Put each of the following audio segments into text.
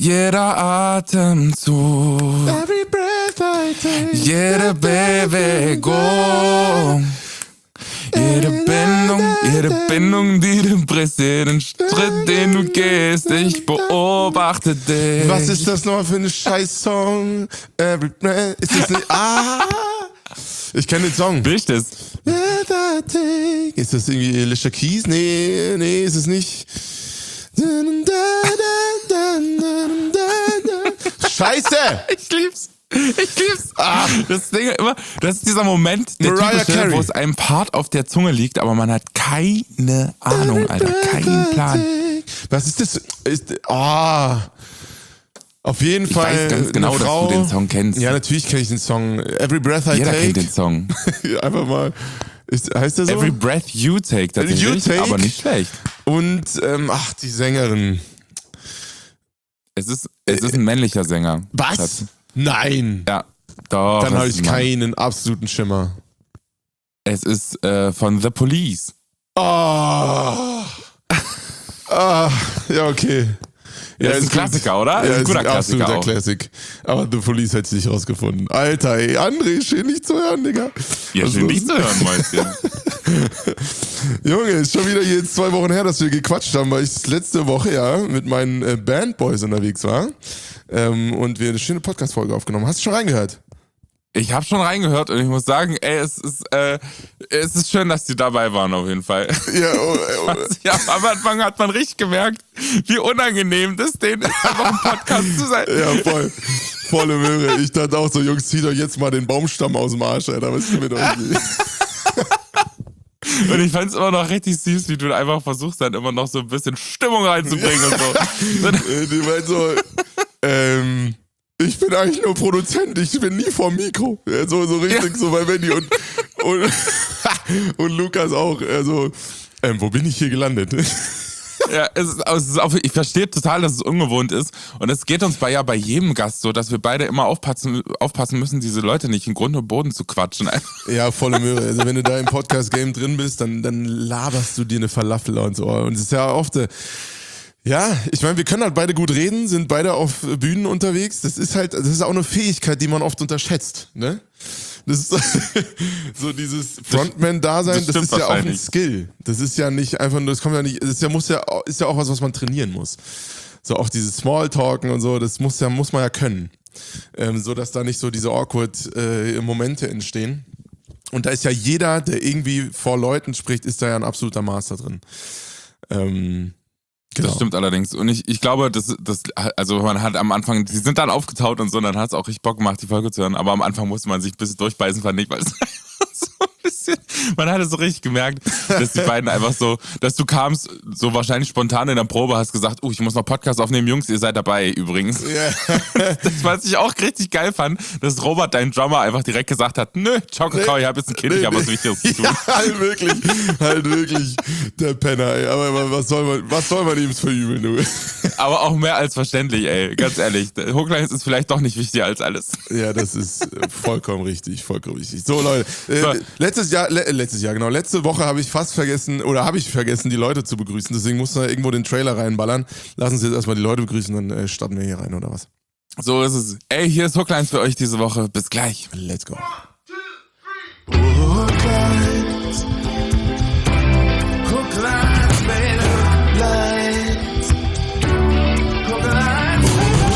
Jeder Atemzug, Every breath I take, jede Bewegung, jede Bindung, die du brichst, jeden Schritt, den du gehst, ich beobachte dich. Was ist das nochmal für ein Scheiß-Song? Every breath, ist das nicht, ich kenne den Song. Will ich das? Ist das irgendwie Alicia Keys? Nee, ist es nicht. Scheiße! Ich lieb's. Das Ding immer, das ist dieser Moment, der Mariah typische, Carey. wo es einem Part auf der Zunge liegt, aber man hat keine Ahnung, Alter, keinen Plan. Was ist das? Auf jeden Ich Fall. weiß ganz genau, eine dass Frau, du den Song kennst. Ja, natürlich kenne ich den Song. Every Breath I Jeder Take. kennt den Song. Einfach mal. Heißt der so? Every Breath You Take tatsächlich, You Take. aber nicht schlecht. Und, die Sängerin. Es ist ein männlicher Sänger. Was? Schatz. Nein. Ja, doch. Dann habe das ich ist ein Mann. keinen absoluten Schimmer. Es ist von The Police. Ja, okay. Ja, ist ein Klassiker, oder? Ja, Ist ein guter Klassiker absoluter auch. Classic. Aber The Police hätte es nicht rausgefunden. Alter, ey, André, schön nicht zu hören, Digga. Ja, schön nicht zu hören, Mäuschen. Junge, ist schon wieder jetzt 2 Wochen her, dass wir gequatscht haben, weil ich letzte Woche ja mit meinen Bandboys unterwegs war und wir eine schöne Podcast-Folge aufgenommen. Hast du schon reingehört? Ich habe schon reingehört und ich muss sagen, ey, es ist schön, dass die dabei waren auf jeden Fall. Ja, Ja, am Anfang hat man richtig gemerkt, wie unangenehm das denen ist, einfach im Podcast zu sein. ja, voll. Volle Möhre. Ich dachte auch so, Jungs, zieht euch jetzt mal den Baumstamm aus dem Arsch, Alter. Was ist mit euch? Und ich fand's immer noch richtig süß, wie du einfach versuchst, dann immer noch so ein bisschen Stimmung reinzubringen und so. Die meint so, ich bin eigentlich nur Produzent, ich bin nie vorm Mikro. Ja, so richtig, ja. So bei Wendy und Lukas auch. Also, wo bin ich hier gelandet? Ja, es ist auch, ich verstehe total, dass es ungewohnt ist. Und es geht uns bei jedem Gast so, dass wir beide immer aufpassen müssen, diese Leute nicht in Grund und Boden zu quatschen. Ja, volle Möhre. Also wenn du da im Podcast-Game drin bist, dann laberst du dir eine Falafel und so. Und es ist ja oft... Ja, ich meine, wir können halt beide gut reden, sind beide auf Bühnen unterwegs. Das ist auch eine Fähigkeit, die man oft unterschätzt, ne? Das ist so dieses Frontman-Dasein, das ist ja auch ein Skill. Das ist ja nicht einfach nur, das kommt ja nicht, ist ja auch was man trainieren muss. So auch dieses Smalltalken und so, das muss man ja können. So dass da nicht so diese awkward Momente entstehen. Und da ist ja jeder, der irgendwie vor Leuten spricht, ist da ja ein absoluter Master drin. Genau. Das stimmt allerdings. Und ich glaube, also man hat am Anfang, die sind dann aufgetaut und so, und dann hat es auch richtig Bock gemacht, die Folge zu hören. Aber am Anfang musste man sich ein bisschen durchbeißen, fand ich, weil es so ein bisschen, man hatte so richtig gemerkt, dass die beiden einfach so, dass du kamst, so wahrscheinlich spontan in der Probe, hast gesagt, ich muss noch Podcast aufnehmen, Jungs, ihr seid dabei übrigens. Yeah. Das, was ich auch richtig geil fand, dass Robert, dein Drummer, einfach direkt gesagt hat, nö, ciao, Kakao, ich hab jetzt ein Kind, ich hab was Wichtiges zu tun. Ja, halt wirklich, der Penner, ey. Aber was soll man ihm verübeln, du? Aber auch mehr als verständlich, ey, ganz ehrlich. Hooklines ist vielleicht doch nicht wichtiger als alles. Ja, das ist vollkommen richtig. So, Leute, letzte Woche habe ich vergessen, die Leute zu begrüßen, deswegen mussten wir irgendwo den Trailer reinballern. Lass uns jetzt erstmal die Leute begrüßen, dann starten wir hier rein, oder was? So ist es. Ey, hier ist Hooklines für euch diese Woche. Bis gleich. Let's go. 1, 2, 3. Hooklines. Hooklines, baby. Hooklines. Hooklines.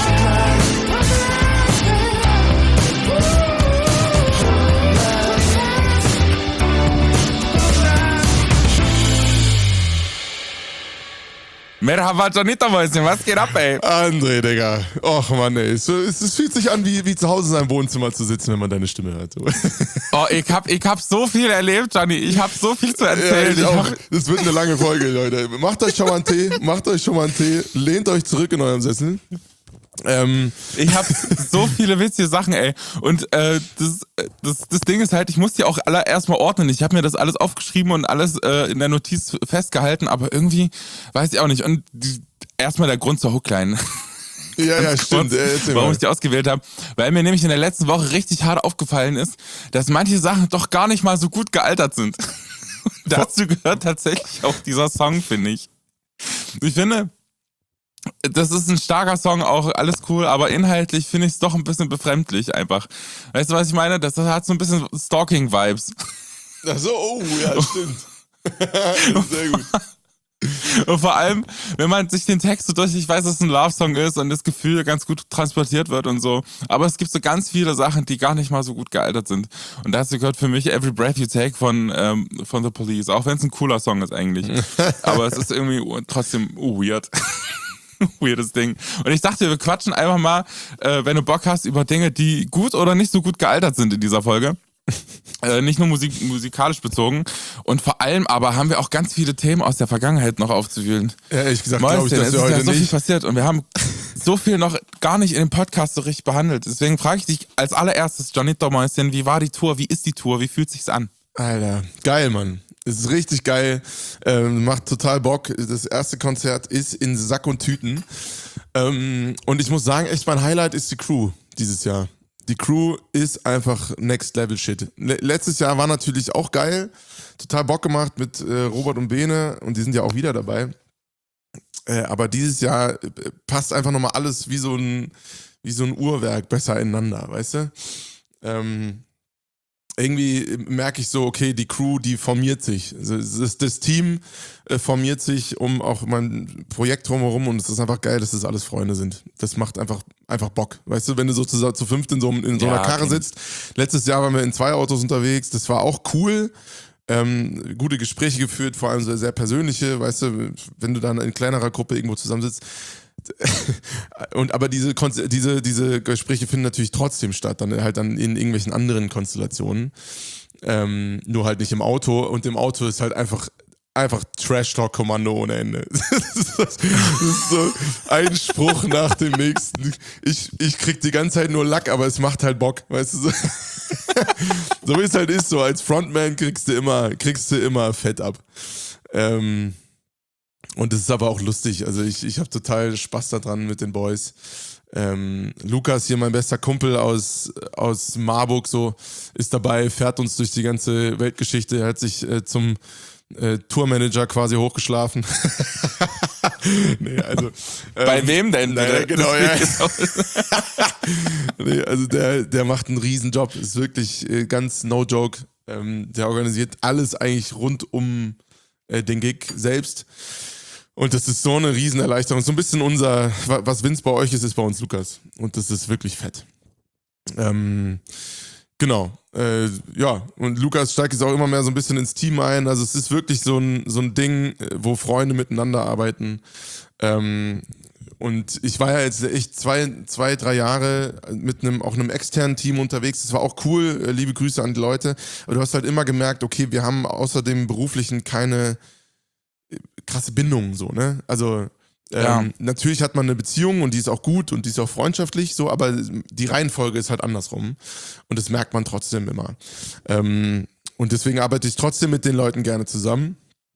Merhaba, Janita, Mäuschen, was geht ab, ey? André, Digga. Och, Mann, ey. Es fühlt sich an, wie zu Hause in seinem Wohnzimmer zu sitzen, wenn man deine Stimme hört. Oh, ich hab so viel erlebt, Gianni. Ich hab so viel zu erzählen. Ja, das wird eine lange Folge, Leute. Macht euch schon mal einen Tee. Lehnt euch zurück in eurem Sessel. Ich habe so viele witzige Sachen, ey. Und das Ding ist halt, ich muss die auch alle erstmal ordnen. Ich habe mir das alles aufgeschrieben und alles in der Notiz festgehalten, aber irgendwie weiß ich auch nicht. Und erstmal der Grund zur Hookline. Ja, stimmt. Warum ich die ausgewählt habe. Weil mir nämlich in der letzten Woche richtig hart aufgefallen ist, dass manche Sachen doch gar nicht mal so gut gealtert sind. Dazu gehört tatsächlich auch dieser Song, finde ich. Ich finde, Das ist ein starker Song, auch alles cool, aber inhaltlich finde ich es doch ein bisschen befremdlich einfach. Weißt du, was ich meine? Das hat so ein bisschen Stalking-Vibes. Ach so, oh, ja, stimmt. Sehr gut. Und vor allem, wenn man sich den Text so durch, ich weiß, dass es ein Love-Song ist und das Gefühl ganz gut transportiert wird und so, aber es gibt so ganz viele Sachen, die gar nicht mal so gut gealtert sind. Und dazu gehört für mich Every Breath You Take von The Police, auch wenn es ein cooler Song ist eigentlich. Aber es ist irgendwie trotzdem weird. Weirdes Ding. Und ich dachte, wir quatschen einfach mal, wenn du Bock hast, über Dinge, die gut oder nicht so gut gealtert sind in dieser Folge. Nicht nur musikalisch bezogen. Und vor allem aber haben wir auch ganz viele Themen aus der Vergangenheit noch aufzuwühlen. Ja, ehrlich gesagt, glaube ich, dass es wir ist heute ja so viel nicht. passiert und wir haben so viel noch gar nicht in dem Podcast so richtig behandelt. Deswegen frage ich dich als allererstes, Johnito Mäuschen, wie war die Tour? Wie ist die Tour? Wie fühlt sich's an? Alter, geil, Mann. Es ist richtig geil. Macht total Bock. Das erste Konzert ist in Sack und Tüten. Und ich muss sagen, echt mein Highlight ist die Crew dieses Jahr. Die Crew ist einfach Next Level Shit. Letztes Jahr war natürlich auch geil. Total Bock gemacht mit Robert und Bene und die sind ja auch wieder dabei. Aber dieses Jahr passt einfach nochmal alles wie so ein Uhrwerk besser ineinander, weißt du? Irgendwie merke ich so, okay, die Crew, die formiert sich. Das Team formiert sich um auch mein Projekt drumherum und es ist einfach geil, dass das alles Freunde sind. Das macht einfach Bock. Weißt du, wenn du so zu fünft in so einer Karre sitzt. Letztes Jahr waren wir in 2 Autos unterwegs, das war auch cool. Gute Gespräche geführt, vor allem sehr, sehr persönliche, weißt du, wenn du dann in kleinerer Gruppe irgendwo zusammensitzt. Aber diese Gespräche finden natürlich trotzdem statt, dann in irgendwelchen anderen Konstellationen. Nur halt nicht im Auto. Und im Auto ist halt einfach Trash-Talk-Kommando ohne Ende. Das ist so ein Spruch nach dem nächsten. Ich krieg die ganze Zeit nur Lack, aber es macht halt Bock, weißt du so. So wie es halt ist, so als Frontman kriegst du immer Fett ab. Und es ist aber auch lustig. Also ich habe total Spaß daran mit den Boys. Lukas, hier mein bester Kumpel aus Marburg, so ist dabei, fährt uns durch die ganze Weltgeschichte. Er hat sich zum Tourmanager quasi hochgeschlafen. Nee, also, Bei wem denn? Naja, genau, ja. Nee, also der macht einen riesen Job. Ist wirklich ganz no joke. Der organisiert alles eigentlich rund um den Gig selbst. Und das ist so eine Riesenerleichterung. So ein bisschen was Vince bei euch ist bei uns Lukas. Und das ist wirklich fett. Genau. Ja, und Lukas steigt jetzt auch immer mehr so ein bisschen ins Team ein. Also es ist wirklich so ein Ding, wo Freunde miteinander arbeiten. Und ich war ja jetzt echt 2-3 Jahre mit einem externen Team unterwegs. Das war auch cool. Liebe Grüße an die Leute. Aber du hast halt immer gemerkt, okay, wir haben außer dem Beruflichen keine krasse Bindung, so, ne? Also, natürlich hat man eine Beziehung und die ist auch gut und die ist auch freundschaftlich, so, aber die Reihenfolge ist halt andersrum. Und das merkt man trotzdem immer. Und deswegen arbeite ich trotzdem mit den Leuten gerne zusammen.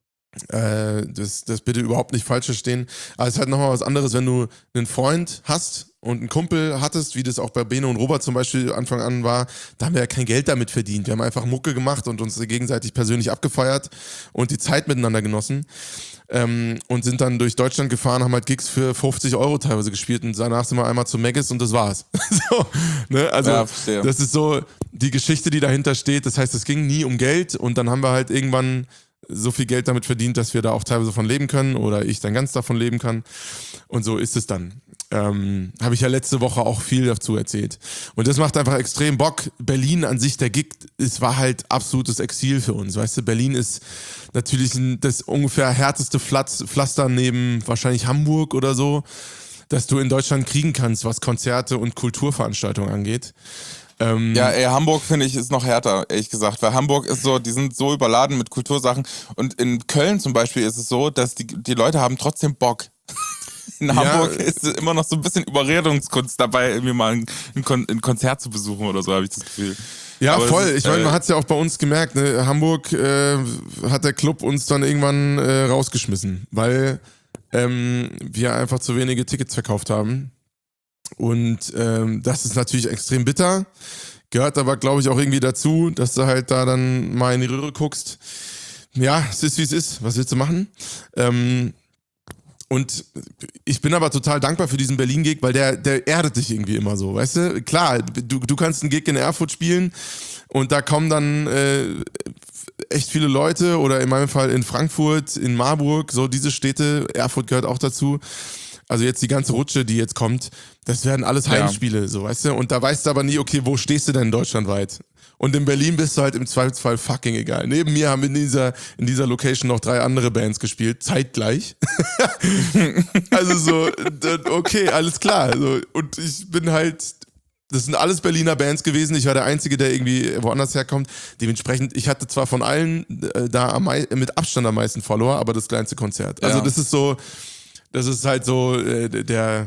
Das bitte überhaupt nicht falsch verstehen. Aber es ist halt nochmal was anderes, wenn du einen Freund hast und einen Kumpel hattest, wie das auch bei Bene und Robert zum Beispiel Anfang an war, da haben wir ja kein Geld damit verdient. Wir haben einfach Mucke gemacht und uns gegenseitig persönlich abgefeiert und die Zeit miteinander genossen. Und sind dann durch Deutschland gefahren, haben halt Gigs für 50 € teilweise gespielt und danach sind wir einmal zu Maggis und das war's. So, ne? Also ja, das ist so die Geschichte, die dahinter steht. Das heißt, es ging nie um Geld und dann haben wir halt irgendwann so viel Geld damit verdient, dass wir da auch teilweise von leben können oder ich dann ganz davon leben kann. Und so ist es dann. Habe ich ja letzte Woche auch viel dazu erzählt. Und das macht einfach extrem Bock. Berlin an sich, der Gig, es war halt absolutes Exil für uns. Weißt du, Berlin ist natürlich das ungefähr härteste Pflaster neben wahrscheinlich Hamburg oder so, dass du in Deutschland kriegen kannst, was Konzerte und Kulturveranstaltungen angeht. Hamburg finde ich ist noch härter, ehrlich gesagt, weil Hamburg ist so, die sind so überladen mit Kultursachen und in Köln zum Beispiel ist es so, dass die Leute haben trotzdem Bock. In Hamburg ist immer noch so ein bisschen Überredungskunst dabei, irgendwie mal ein Konzert zu besuchen oder so, habe ich das Gefühl. Ja, aber voll. Ich meine, man hat es ja auch bei uns gemerkt. Ne? Hamburg hat der Club uns dann irgendwann rausgeschmissen, weil wir einfach zu wenige Tickets verkauft haben. Und das ist natürlich extrem bitter. Gehört aber, glaube ich, auch irgendwie dazu, dass du halt da dann mal in die Röhre guckst. Ja, es ist, wie es ist. Was willst du machen? Und ich bin aber total dankbar für diesen Berlin-Gig, weil der erdet dich irgendwie immer so, weißt du? Klar, du kannst einen Gig in Erfurt spielen und da kommen dann echt viele Leute oder in meinem Fall in Frankfurt, in Marburg, so diese Städte, Erfurt gehört auch dazu. Also jetzt die ganze Rutsche, die jetzt kommt, das werden alles Heimspiele, so, weißt du? Und da weißt du aber nie, okay, wo stehst du denn deutschlandweit? Und in Berlin bist du halt im Zweifelsfall fucking egal. Neben mir haben in dieser Location noch 3 andere Bands gespielt, zeitgleich. Also so, okay, alles klar. So, und ich bin halt, das sind alles Berliner Bands gewesen. Ich war der Einzige, der irgendwie woanders herkommt. Dementsprechend, ich hatte zwar von allen mit Abstand am meisten Follower, aber das kleinste Konzert. Also das ist so, das ist halt so, du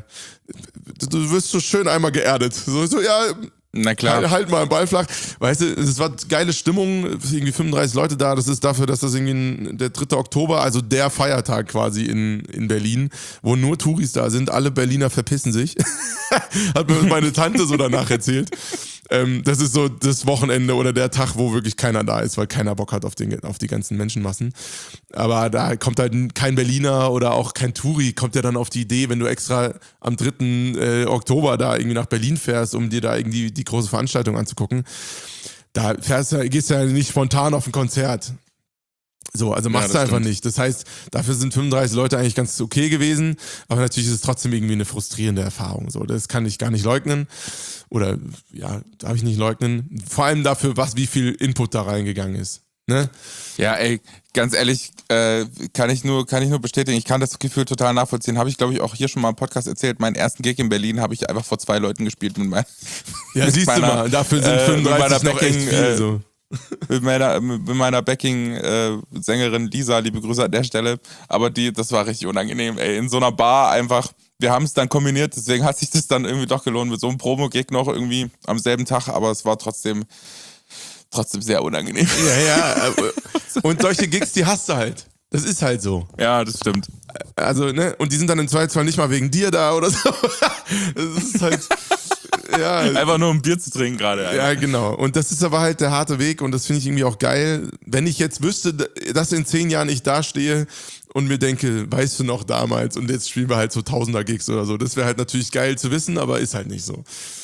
wirst so schön einmal geerdet. So ja, na klar. Halt mal den Ball flach. Weißt du, es war geile Stimmung, irgendwie 35 Leute da. Das ist dafür, dass das irgendwie der 3. Oktober, also der Feiertag quasi in Berlin, wo nur Touris da sind. Alle Berliner verpissen sich. Hat mir meine Tante so danach erzählt. Das ist so das Wochenende oder der Tag, wo wirklich keiner da ist, weil keiner Bock hat auf die ganzen Menschenmassen. Aber da kommt halt kein Berliner oder auch kein Touri, kommt ja dann auf die Idee, wenn du extra am 3. Oktober da irgendwie nach Berlin fährst, um dir da irgendwie die große Veranstaltung anzugucken. Da gehst du ja nicht spontan auf ein Konzert. So, also machst du einfach nicht. Das heißt, dafür sind 35 Leute eigentlich ganz okay gewesen, aber natürlich ist es trotzdem irgendwie eine frustrierende Erfahrung. So, das kann ich gar nicht leugnen. Oder ja, darf ich nicht leugnen. Vor allem dafür, wie viel Input da reingegangen ist. Ne? Ja, ey, ganz ehrlich, kann ich nur bestätigen, ich kann das Gefühl total nachvollziehen. Habe ich, glaube ich, auch hier schon mal im Podcast erzählt. Meinen ersten Gig in Berlin habe ich einfach vor 2 Leuten gespielt. Ja, siehst du mal, dafür sind 35 noch echt viel so. Mit meiner Backing-Sängerin Lisa, liebe Grüße an der Stelle. Aber das war richtig unangenehm, ey. In so einer Bar einfach, wir haben es dann kombiniert, deswegen hat sich das dann irgendwie doch gelohnt mit so einem Promo-Gig noch irgendwie am selben Tag, aber es war trotzdem sehr unangenehm. Ja. Und solche Gigs, die hast du halt. Das ist halt so. Ja, das stimmt. Also, ne, und die sind dann im Zweifelsfall nicht mal wegen dir da oder so. Das ist halt... Ja. Einfach nur um Bier zu trinken gerade. Ja, genau. Und das ist aber halt der harte Weg und das finde ich irgendwie auch geil. Wenn ich jetzt wüsste, dass in 10 Jahren ich da stehe und mir denke, weißt du noch damals und jetzt spielen wir halt so Tausender-Gigs oder so. Das wäre halt natürlich geil zu wissen, aber ist halt nicht so.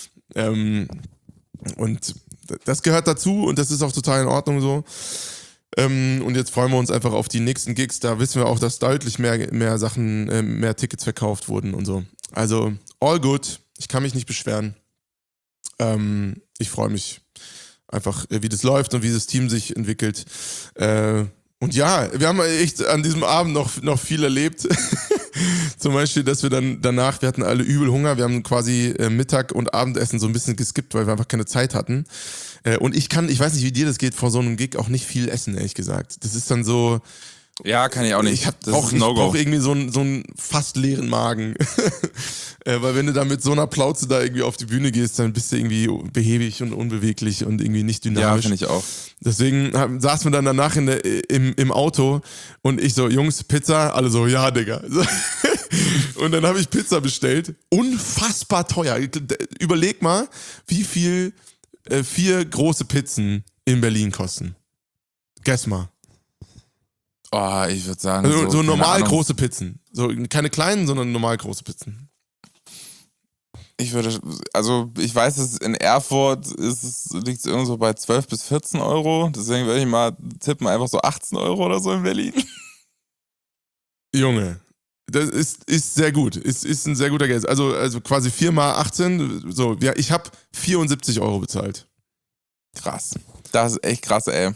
Und das gehört dazu und das ist auch total in Ordnung so. Und jetzt freuen wir uns einfach auf die nächsten Gigs. Da wissen wir auch, dass deutlich mehr Sachen, mehr Tickets verkauft wurden und so. Also, all good. Ich kann mich nicht beschweren. Ich freue mich einfach, wie das läuft und wie das Team sich entwickelt. Und ja, wir haben echt an diesem Abend noch viel erlebt. Zum Beispiel, dass wir dann danach, wir hatten alle übel Hunger, wir haben quasi Mittag und Abendessen so ein bisschen geskippt, weil wir einfach keine Zeit hatten. Und ich weiß nicht, wie dir das geht, vor so einem Gig auch nicht viel essen, ehrlich gesagt. Das ist dann so... Ja, kann ich auch nicht. Ich brauche irgendwie so einen fast leeren Magen. Weil wenn du da mit so einer Plauze da irgendwie auf die Bühne gehst, dann bist du irgendwie behäbig und unbeweglich und irgendwie nicht dynamisch. Ja, finde ich auch. Deswegen saßen wir dann danach im Auto und ich so, Jungs, Pizza? Alle so, ja, Digga. Und dann habe ich Pizza bestellt. Unfassbar teuer. Überleg mal, wie viel 4 große Pizzen in Berlin kosten. Guess mal. Oh, ich würde sagen, also so normal große Pizzen. So keine kleinen, sondern normal große Pizzen. Ich weiß, dass in Erfurt liegt es irgendwo bei 12 bis 14 Euro. Deswegen würde ich mal tippen, einfach so 18 Euro oder so in Berlin. Junge, das ist sehr gut. Ist ein sehr guter Geld. Also quasi 4 mal 18. So, ja, ich habe 74 Euro bezahlt. Krass. Das ist echt krass, ey.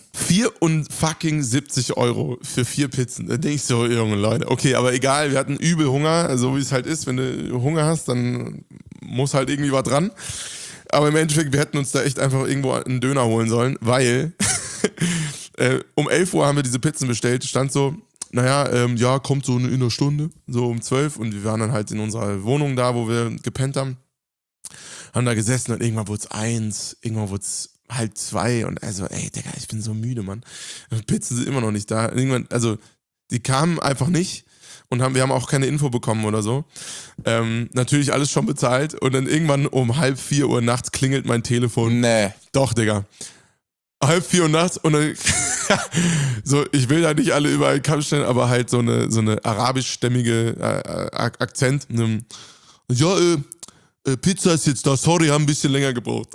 74 Euro für 4 Pizzen. Da denke ich so, junge Leute, okay, aber egal, wir hatten übel Hunger, so wie es halt ist. Wenn du Hunger hast, dann muss halt irgendwie was dran. Aber im Endeffekt, wir hätten uns da echt einfach irgendwo einen Döner holen sollen, weil um 11 Uhr haben wir diese Pizzen bestellt. Stand so, ja, kommt so in einer Stunde, so um 12. Und wir waren dann halt in unserer Wohnung da, wo wir gepennt haben. Haben da gesessen und irgendwann wurde es 1, irgendwann wurde es halb 2 und also, ey, Digga, ich bin so müde, Mann. Pizzen sind immer noch nicht da. Irgendwann, also, die kamen einfach nicht und wir haben auch keine Info bekommen oder so. Natürlich alles schon bezahlt und dann irgendwann um 3:30 Uhr nachts klingelt mein Telefon. Nee. Doch, Digga. 3:30 Uhr nachts und dann so, ich will da nicht alle über einen Kamm stellen, aber halt so eine arabischstämmige Akzent. Ja, Pizza ist jetzt da, sorry, haben ein bisschen länger gebraucht.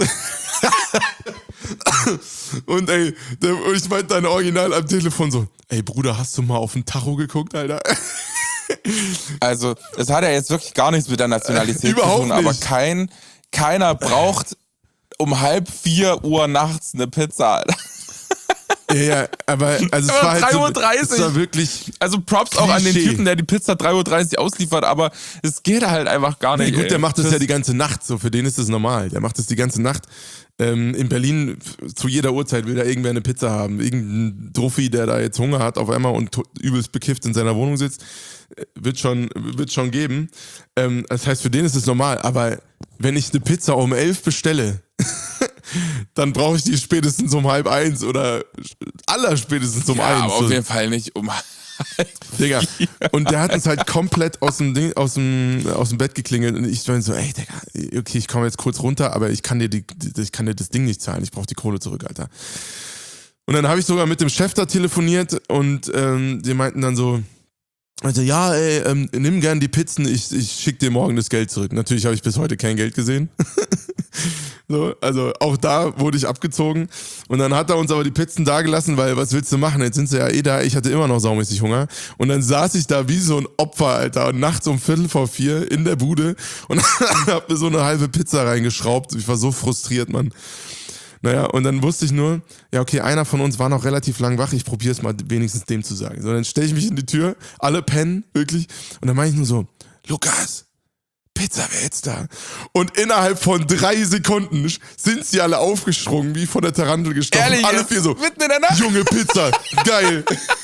Und ey, ich meinte dann original am Telefon so, ey Bruder, hast du mal auf den Tacho geguckt, Alter? Also, es hat ja jetzt wirklich gar nichts mit der Nationalität Überhaupt zu tun, aber nicht. keiner braucht um 3:30 Uhr nachts eine Pizza, Alter. Ja, aber also es war halt 3:30 so, es war wirklich Also Props auch an den Klischee. Typen, der die Pizza 3:30 Uhr ausliefert, aber es geht halt einfach gar nicht. Nee, gut, der ey. macht das ja die ganze Nacht, so für den ist das normal. Der macht das die ganze Nacht. In Berlin zu jeder Uhrzeit will da irgendwer eine Pizza haben. Irgendein Druffi, der da jetzt Hunger hat auf einmal und übelst bekifft in seiner Wohnung sitzt, wird schon geben. Das heißt, für den ist es normal. Aber wenn ich eine Pizza um 11 bestelle, dann brauche ich die spätestens um 12:30 oder allerspätestens um 1. Ja, aber auf jeden Fall nicht um Digga. Und der hat uns halt komplett aus dem Bett geklingelt und ich war so, ey, Digga, okay, ich komme jetzt kurz runter, aber ich kann dir das Ding nicht zahlen, ich brauche die Kohle zurück, Alter. Und dann habe ich sogar mit dem Chef da telefoniert und die meinten dann so, also ja, ey, nimm gern die Pizzen, ich schick dir morgen das Geld zurück. Natürlich habe ich bis heute kein Geld gesehen. So, also auch da wurde ich abgezogen. Und dann hat er uns aber die Pizzen da gelassen, weil was willst du machen? Jetzt sind sie ja eh da. Ich hatte immer noch saumäßig Hunger. Und dann saß ich da wie so ein Opfer, Alter. Und nachts um 3:45 in der Bude und hab mir so eine halbe Pizza reingeschraubt. Ich war so frustriert, Mann. Naja, und dann wusste ich nur, ja okay, einer von uns war noch relativ lang wach, ich probiere es mal wenigstens dem zu sagen. So, dann stelle ich mich in die Tür, alle pennen, wirklich. Und dann meine ich nur so, Lukas, Pizza wäre jetzt da. Und innerhalb von 3 Sekunden sind sie alle aufgesprungen, wie von der Tarantel gestochen. Ehrlich, Alle 4 so, mitten in der Nacht? Junge Pizza, geil.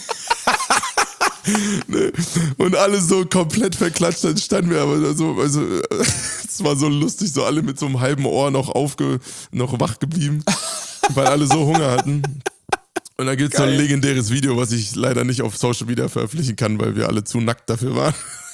Ne? Und alle so komplett verklatscht, dann standen wir aber so, also es war so lustig, so alle mit so einem halben Ohr noch wach geblieben, weil alle so Hunger hatten. Und da gibt es so ein legendäres Video, was ich leider nicht auf Social Media veröffentlichen kann, weil wir alle zu nackt dafür waren.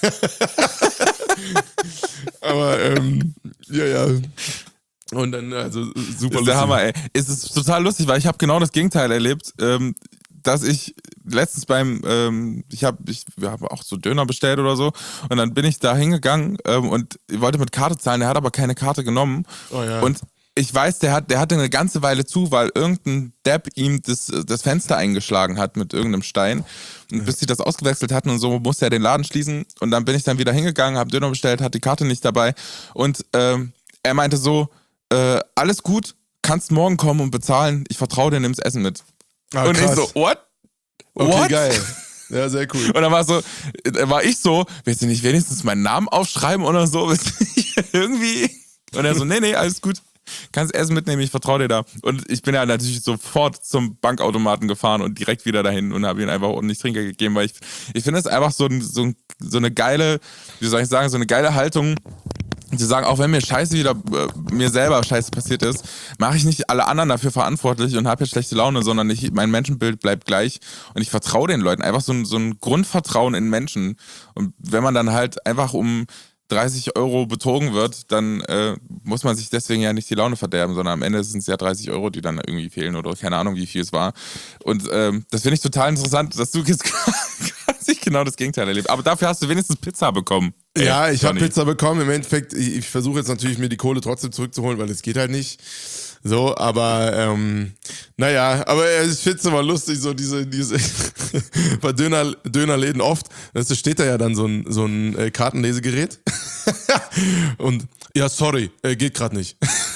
Aber ja. Und dann, also super ist der lustig. Hammer, ey. Es ist total lustig, weil ich habe genau das Gegenteil erlebt, dass ich letztens wir haben auch so Döner bestellt oder so und dann bin ich da hingegangen und ich wollte mit Karte zahlen, der hat aber keine Karte genommen. Oh ja. Und ich weiß, der hatte eine ganze Weile zu, weil irgendein Depp ihm das Fenster eingeschlagen hat mit irgendeinem Stein. Und bis sie das ausgewechselt hatten und so, musste er den Laden schließen. Und dann bin ich dann wieder hingegangen, habe Döner bestellt, hat die Karte nicht dabei. Und er meinte so, alles gut, kannst morgen kommen und bezahlen. Ich vertraue dir, nimm's Essen mit. Ah, und krass. ich so, what? Okay, What? geil. Ja, sehr cool. Und dann war ich so, willst du nicht wenigstens meinen Namen aufschreiben oder so? Willst du nicht irgendwie? Und er so, nee, alles gut. Kannst Essen mitnehmen, ich vertraue dir da. Und ich bin ja natürlich sofort zum Bankautomaten gefahren und direkt wieder dahin und habe ihm einfach ordentlich Trinker gegeben, weil ich finde es einfach so eine geile, wie soll ich sagen, so eine geile Haltung, zu sagen, auch wenn mir mir selber Scheiße passiert ist, mache ich nicht alle anderen dafür verantwortlich und habe jetzt schlechte Laune, sondern mein Menschenbild bleibt gleich und ich vertraue den Leuten. Einfach so ein Grundvertrauen in Menschen. Und wenn man dann halt einfach um 30 Euro betrogen wird, dann muss man sich deswegen ja nicht die Laune verderben, sondern am Ende sind es ja 30 Euro, die dann irgendwie fehlen oder keine Ahnung, wie viel es war. Und das finde ich total interessant, dass du jetzt quasi genau das Gegenteil erlebt. Aber dafür hast du wenigstens Pizza bekommen. Ja, ich habe Johnny. Pizza bekommen. Im Endeffekt, ich versuche jetzt natürlich mir die Kohle trotzdem zurückzuholen, weil es geht halt nicht. So, aber naja, aber ich finde es immer lustig, so diese bei Dönerläden oft, da steht da ja dann so ein Kartenlesegerät. Und ja, sorry, geht gerade nicht.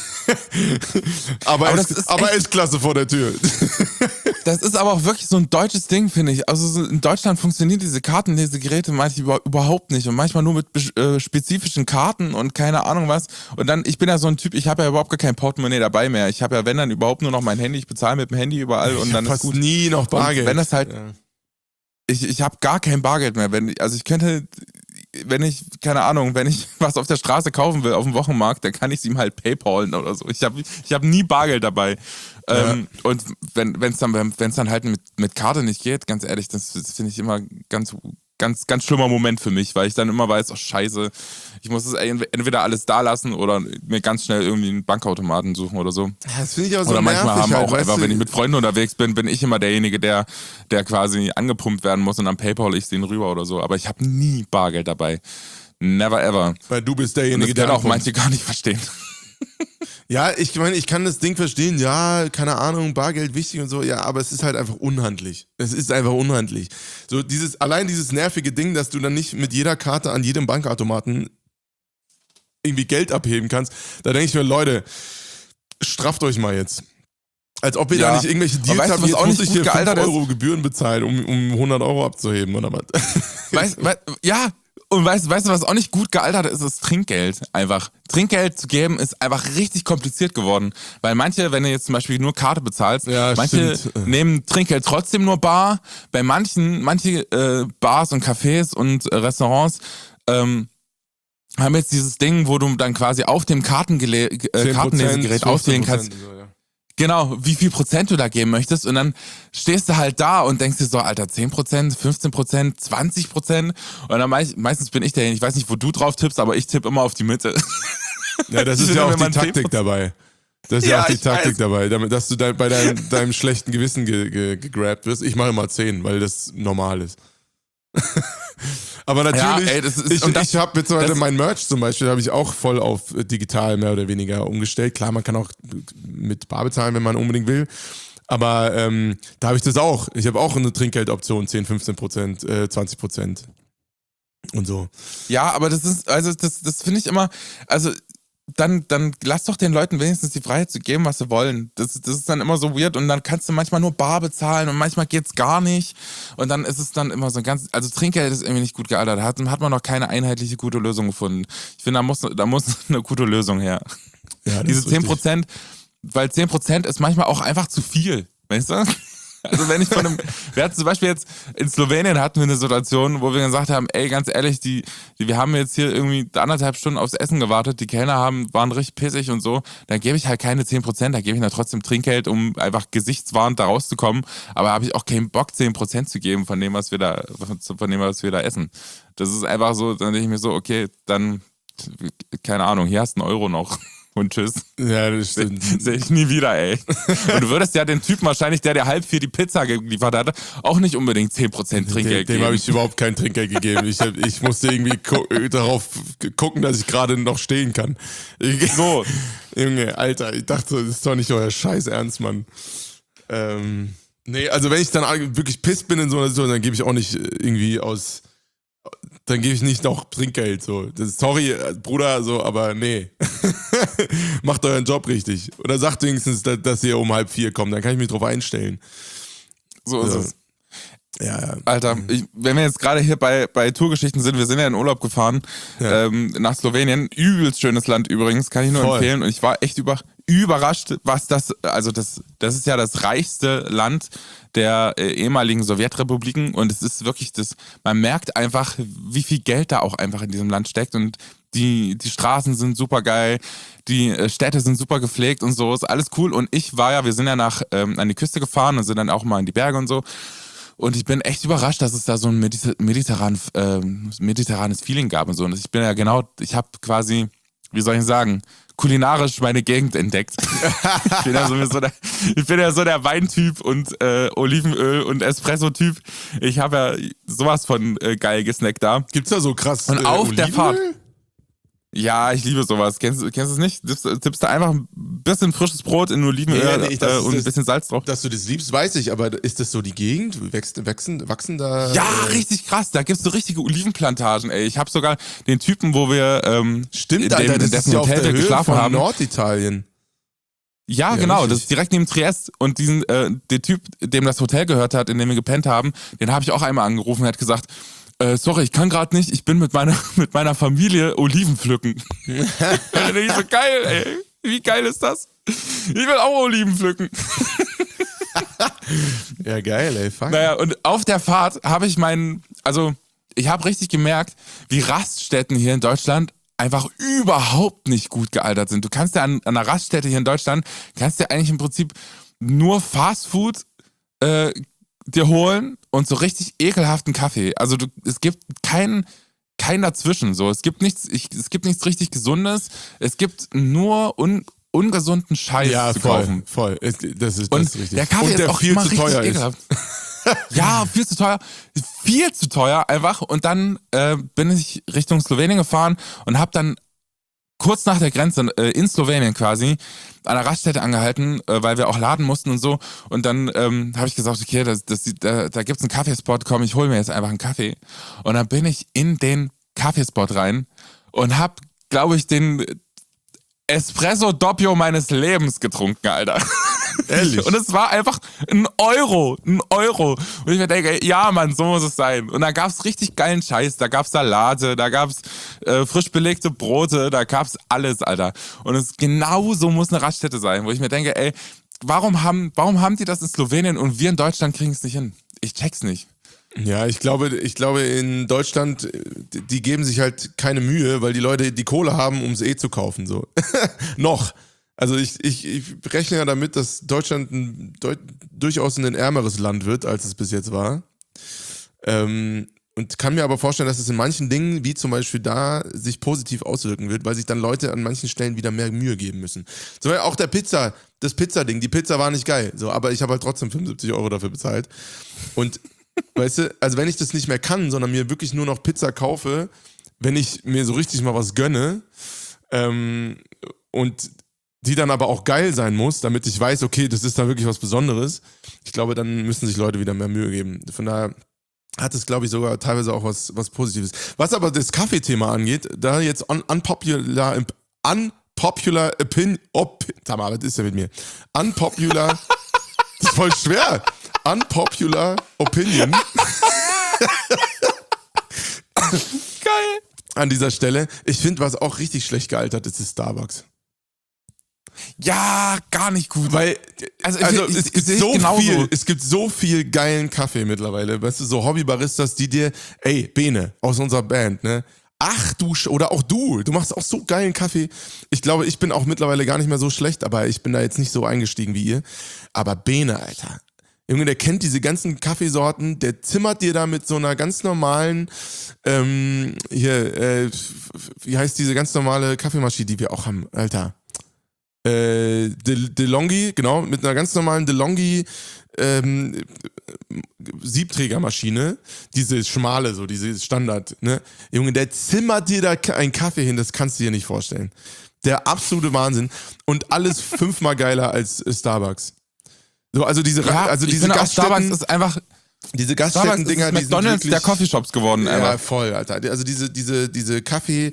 aber S-Klasse vor der Tür. Das ist aber auch wirklich so ein deutsches Ding, finde ich. Also in Deutschland funktionieren diese Kartenlesegeräte manchmal überhaupt nicht und manchmal nur mit spezifischen Karten und keine Ahnung was. Und dann, ich bin ja so ein Typ, ich habe ja überhaupt gar kein Portemonnaie dabei mehr. Ich habe ja, wenn dann überhaupt nur noch mein Handy, ich bezahle mit dem Handy überall und dann ist fast gut. nie noch Bargeld. Und wenn das halt, ja. ich habe gar kein Bargeld mehr. Also ich könnte, wenn ich was auf der Straße kaufen will, auf dem Wochenmarkt, dann kann ich es ihm halt PayPalen oder so. Ich hab nie Bargeld dabei. Ja. Und wenn es dann halt mit Karte nicht geht, ganz ehrlich, das finde ich immer ganz ganz, ganz schlimmer Moment für mich, weil ich dann immer weiß, oh scheiße, ich muss es entweder alles da lassen oder mir ganz schnell irgendwie einen Bankautomaten suchen oder so. Ja, das finde ich auch so Oder manchmal nervig haben halt, auch weißt einfach, du? wenn ich mit Freunden unterwegs bin ich immer derjenige, der quasi angepumpt werden muss und am PayPal ich den rüber oder so. Aber ich habe nie Bargeld dabei. Never ever. Weil du bist Und derjenige, das können auch ankommt. manche gar nicht verstehen. Ja, ich meine, ich kann das Ding verstehen, ja, keine Ahnung, Bargeld wichtig und so, ja, aber es ist halt einfach unhandlich. Es ist einfach unhandlich. So allein dieses nervige Ding, dass du dann nicht mit jeder Karte an jedem Bankautomaten irgendwie Geld abheben kannst, da denke ich mir, Leute, strafft euch mal jetzt. Als ob ihr Ja. da nicht irgendwelche Aber Deals weißt du, habt, was jetzt auch muss nicht ich gut hier 5 gealtert ist? Euro Gebühren bezahlen, um 100 Euro abzuheben, oder was? Ja, und weißt du, was auch nicht gut gealtert ist, ist Trinkgeld. Einfach. Trinkgeld zu geben ist einfach richtig kompliziert geworden. Weil manche, wenn du jetzt zum Beispiel nur Karte bezahlst, Ja, manche stimmt. nehmen Trinkgeld trotzdem nur bar. Bei manche Bars und Cafés und Restaurants haben jetzt dieses Ding, wo du dann quasi auf dem 10%, Kartenlesegerät auswählen kannst, 15% so, ja. genau, wie viel Prozent du da geben möchtest. Und dann stehst du halt da und denkst dir so, Alter, 10%, 15%, 20%. Und dann meistens bin ich derjenige, ich weiß nicht, wo du drauf tippst, aber ich tippe immer auf die Mitte. Ja, das ist Ich ja finde, auch wenn die man Taktik 10% dabei. Das ist Ja, ja auch die ich Taktik weiß. dabei, dass du bei deinem schlechten Gewissen gegrabt wirst. Ich mache immer 10, weil das normal ist. Aber natürlich, Ja, ey, das ist- und das- ich habe jetzt heute das- mein Merch zum Beispiel, habe ich auch voll auf digital mehr oder weniger umgestellt. Klar, man kann auch mit Bar bezahlen, wenn man unbedingt will. Aber da habe ich das auch. Ich habe auch eine Trinkgeldoption, 10, 15%, 20% und so. Ja, aber das ist, also das finde ich immer, also dann lass doch den Leuten wenigstens die Freiheit zu geben, was sie wollen. Das ist dann immer so weird und dann kannst du manchmal nur bar bezahlen und manchmal geht's gar nicht. Und dann ist es dann immer so ganz, also Trinkgeld ist irgendwie nicht gut gealtert. Hat man noch keine einheitliche gute Lösung gefunden. Ich finde, da muss eine gute Lösung her. Ja, das Diese ist richtig. 10%, weil 10% ist manchmal auch einfach zu viel. Weißt du? Also wenn ich wir hatten zum Beispiel jetzt in Slowenien hatten wir eine Situation, wo wir gesagt haben, ey, ganz ehrlich, wir haben jetzt hier irgendwie 1,5 Stunden aufs Essen gewartet, die Kellner waren richtig pissig und so, dann gebe ich halt keine 10%, da gebe ich dann trotzdem Trinkgeld, um einfach gesichtswahrend da rauszukommen, aber habe ich auch keinen Bock, 10% zu geben von dem, was wir da essen. Das ist einfach so, dann denke ich mir so, okay, dann, keine Ahnung, hier hast du einen Euro noch. Und tschüss. Ja, das stimmt. Sehe ich nie wieder, ey. Und du würdest ja den Typen wahrscheinlich, der 1,5 die Pizza geliefert hatte, auch nicht unbedingt 10% Trinkgeld Dem geben. habe ich überhaupt kein Trinkgeld gegeben. Ich musste irgendwie darauf gucken, dass ich gerade noch stehen kann. So. Junge, Alter, ich dachte, das ist doch nicht euer Scheiß Ernst, Mann. Nee, also wenn ich dann wirklich pisst bin in so einer Situation, dann gebe ich auch nicht irgendwie dann gebe ich nicht noch Trinkgeld. So. Sorry, Bruder, so, aber nee. Macht euren Job richtig. Oder sagt wenigstens, dass ihr um 3:30 kommt, dann kann ich mich drauf einstellen. So ist So. es. Ja. Alter, wenn wir jetzt gerade hier bei Tourgeschichten sind, wir sind ja in Urlaub gefahren nach Slowenien. Übelst schönes Land übrigens, kann ich nur Voll. empfehlen. Und ich war echt überrascht, was das ist ja das reichste Land der ehemaligen Sowjetrepubliken und es ist wirklich man merkt einfach, wie viel Geld da auch einfach in diesem Land steckt und die Straßen sind super geil, die Städte sind super gepflegt und so, ist alles cool und wir sind ja an die Küste gefahren und sind dann auch mal in die Berge und so. Und ich bin echt überrascht, dass es da so ein mediterranes Feeling gab und so. Und ich habe quasi, wie soll ich sagen, kulinarisch meine Gegend entdeckt. Ich bin ja so der Weintyp und Olivenöl und Espresso-Typ. Ich habe ja sowas von geil gesnackt da. Gibt's da so krass Und auf der Olivenöl? Fahrt. Ja, ich liebe sowas. Kennst du es nicht? Tippst du einfach ein bisschen frisches Brot in Olivenöl und ein bisschen Salz drauf. Dass du das liebst, weiß ich, aber ist das so die Gegend? Wachsen da? Ja, richtig krass. Da gibt's so richtige Olivenplantagen, ey. Ich habe sogar den Typen, wo wir Stimmt, in Alter, das ist dessen ja auf Hotel der wir Höhe geschlafen von haben. Norditalien. Ja, genau. richtig. Das ist direkt neben Triest. Und der Typ, dem das Hotel gehört hat, in dem wir gepennt haben, den habe ich auch einmal angerufen und hat gesagt, sorry, ich kann gerade nicht, ich bin mit meiner Familie Oliven pflücken. Da denke ich so, geil, ey. Wie geil ist das? Ich will auch Oliven pflücken. Ja, geil, ey, fuck. Naja, und auf der Fahrt habe ich ich habe richtig gemerkt, wie Raststätten hier in Deutschland einfach überhaupt nicht gut gealtert sind. Du kannst ja an einer Raststätte hier in Deutschland, kannst ja eigentlich im Prinzip nur Fastfood dir holen und so richtig ekelhaften Kaffee. Also es gibt kein dazwischen. So. Es gibt nichts richtig Gesundes. Es gibt nur ungesunden Scheiß zu kaufen. Voll. Das ist richtig. Der Kaffee und der ist auch viel immer zu richtig teuer ekelhaft. Ja, viel zu teuer. Viel zu teuer einfach. Und dann bin ich Richtung Slowenien gefahren und habe dann kurz nach der Grenze in Slowenien quasi an der Raststätte angehalten, weil wir auch laden mussten und so. Und dann habe ich gesagt, okay, da gibt's einen Kaffeespot, komm, ich hole mir jetzt einfach einen Kaffee. Und dann bin ich in den Kaffeespot rein und habe, glaube ich, den Espresso Doppio meines Lebens getrunken, Alter. Ehrlich? Und es war einfach ein Euro. Und ich mir denke, ja Mann, so muss es sein. Und da gab's richtig geilen Scheiß, da gab's Salate, da gab's frisch belegte Brote, da gab's alles, Alter. Und genau so muss eine Raststätte sein, wo ich mir denke, ey, warum haben die das in Slowenien und wir in Deutschland kriegen es nicht hin? Ich check's nicht. Ja, ich glaube in Deutschland, die geben sich halt keine Mühe, weil die Leute die Kohle haben, um es zu kaufen, so. Noch. Also ich rechne ja damit, dass Deutschland durchaus ein ärmeres Land wird, als es bis jetzt war. Und kann mir aber vorstellen, dass es in manchen Dingen, wie zum Beispiel da, sich positiv auswirken wird, weil sich dann Leute an manchen Stellen wieder mehr Mühe geben müssen. Zum Beispiel auch das Pizzading. Die Pizza war nicht geil, so, aber ich habe halt trotzdem 75 Euro dafür bezahlt. Und weißt du, also wenn ich das nicht mehr kann, sondern mir wirklich nur noch Pizza kaufe, wenn ich mir so richtig mal was gönne, und die dann aber auch geil sein muss, damit ich weiß, okay, das ist da wirklich was Besonderes, ich glaube, dann müssen sich Leute wieder mehr Mühe geben. Von daher hat es, glaube ich, sogar teilweise auch was Positives. Was aber das Kaffeethema angeht, da jetzt unpopular opinion, sag mal, was ist denn mit mir? Unpopular, das ist voll schwer. Unpopular opinion. Geil. An dieser Stelle. Ich finde, was auch richtig schlecht gealtert ist Starbucks. Ja, gar nicht gut. Weil, also es gibt so viel geilen Kaffee mittlerweile. Weißt du, so Hobbybaristas, die dir, ey, Bene, aus unserer Band, ne? Ach oder auch du machst auch so geilen Kaffee. Ich glaube, ich bin auch mittlerweile gar nicht mehr so schlecht, aber ich bin da jetzt nicht so eingestiegen wie ihr. Aber Bene, Alter. Junge, der kennt diese ganzen Kaffeesorten, der zimmert dir da mit so einer ganz normalen, wie heißt diese ganz normale Kaffeemaschine, die wir auch haben, Alter? DeLonghi, genau, mit einer ganz normalen DeLonghi Siebträgermaschine, diese schmale, so diese Standard, ne? Junge, der zimmert dir da einen Kaffee hin, das kannst du dir nicht vorstellen. Der absolute Wahnsinn und alles 5-mal geiler als Starbucks. So, also diese Starbucks ist einfach diese Gaststätten-Dinger, die sind McDonald's der Coffeeshops geworden, ja, einfach. voll, Alter. Also diese Kaffee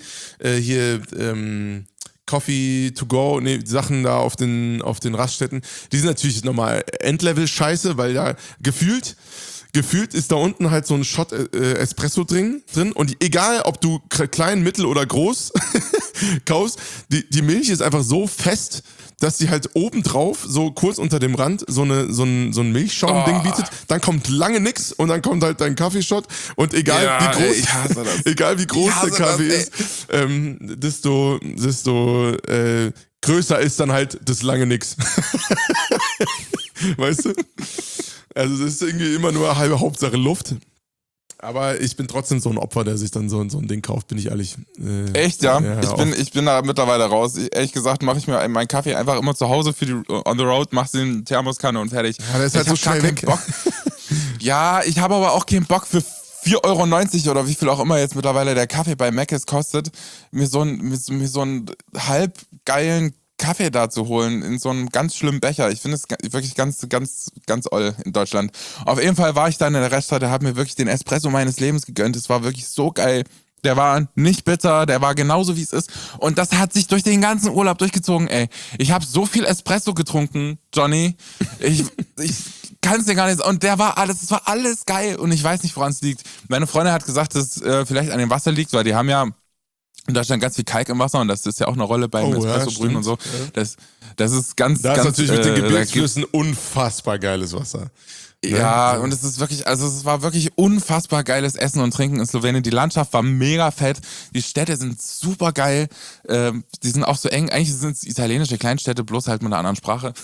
Coffee to go, Sachen da auf den Raststätten, die sind natürlich nochmal Endlevel-Scheiße, weil da gefühlt ist da unten halt so ein Shot Espresso drin und egal, ob du klein, mittel oder groß kaufst, die Milch ist einfach so fest, dass sie halt obendrauf, so kurz unter dem Rand, so ein Milchschaum-Ding bietet. Dann kommt lange nix und dann kommt halt dein Kaffeeshot. Und egal wie groß der Kaffee ist, desto größer ist dann halt das lange nix. Weißt du? Also das ist irgendwie immer nur halbe Hauptsache Luft. Aber ich bin trotzdem so ein Opfer, der sich dann so ein Ding kauft, bin ich ehrlich. Echt, ja? Ich bin da mittlerweile raus. Ehrlich gesagt mache ich mir meinen Kaffee einfach immer zu Hause für die on the road, mach's in die Thermoskanne und fertig. Ja, der ist halt so schnell weg. Bock. Ja, ich habe aber auch keinen Bock für 4,90 € oder wie viel auch immer jetzt mittlerweile der Kaffee bei Mc's kostet, mir so einen halb geilen Kaffee da zu holen in so einem ganz schlimmen Becher. Ich finde es wirklich ganz, ganz, ganz oll in Deutschland. Auf jeden Fall war ich dann in der Reststadt, habe mir wirklich den Espresso meines Lebens gegönnt. Es war wirklich so geil. Der war nicht bitter, der war genauso wie es ist. Und das hat sich durch den ganzen Urlaub durchgezogen, ey. Ich habe so viel Espresso getrunken, Johnny. Ich kann es dir gar nicht sagen. Und es war alles geil. Und ich weiß nicht, woran es liegt. Meine Freundin hat gesagt, dass es vielleicht an dem Wasser liegt, weil die haben ja in Deutschland ganz viel Kalk im Wasser und das ist ja auch eine Rolle beim Espresso-Brühen und so. Das ist ganz, da ganz... ist natürlich mit den Gebirgsflüssen unfassbar geiles Wasser. Ja, und es ist wirklich, also es war wirklich unfassbar geiles Essen und Trinken in Slowenien. Die Landschaft war mega fett, die Städte sind super geil, die sind auch so eng, eigentlich sind es italienische Kleinstädte, bloß halt mit einer anderen Sprache.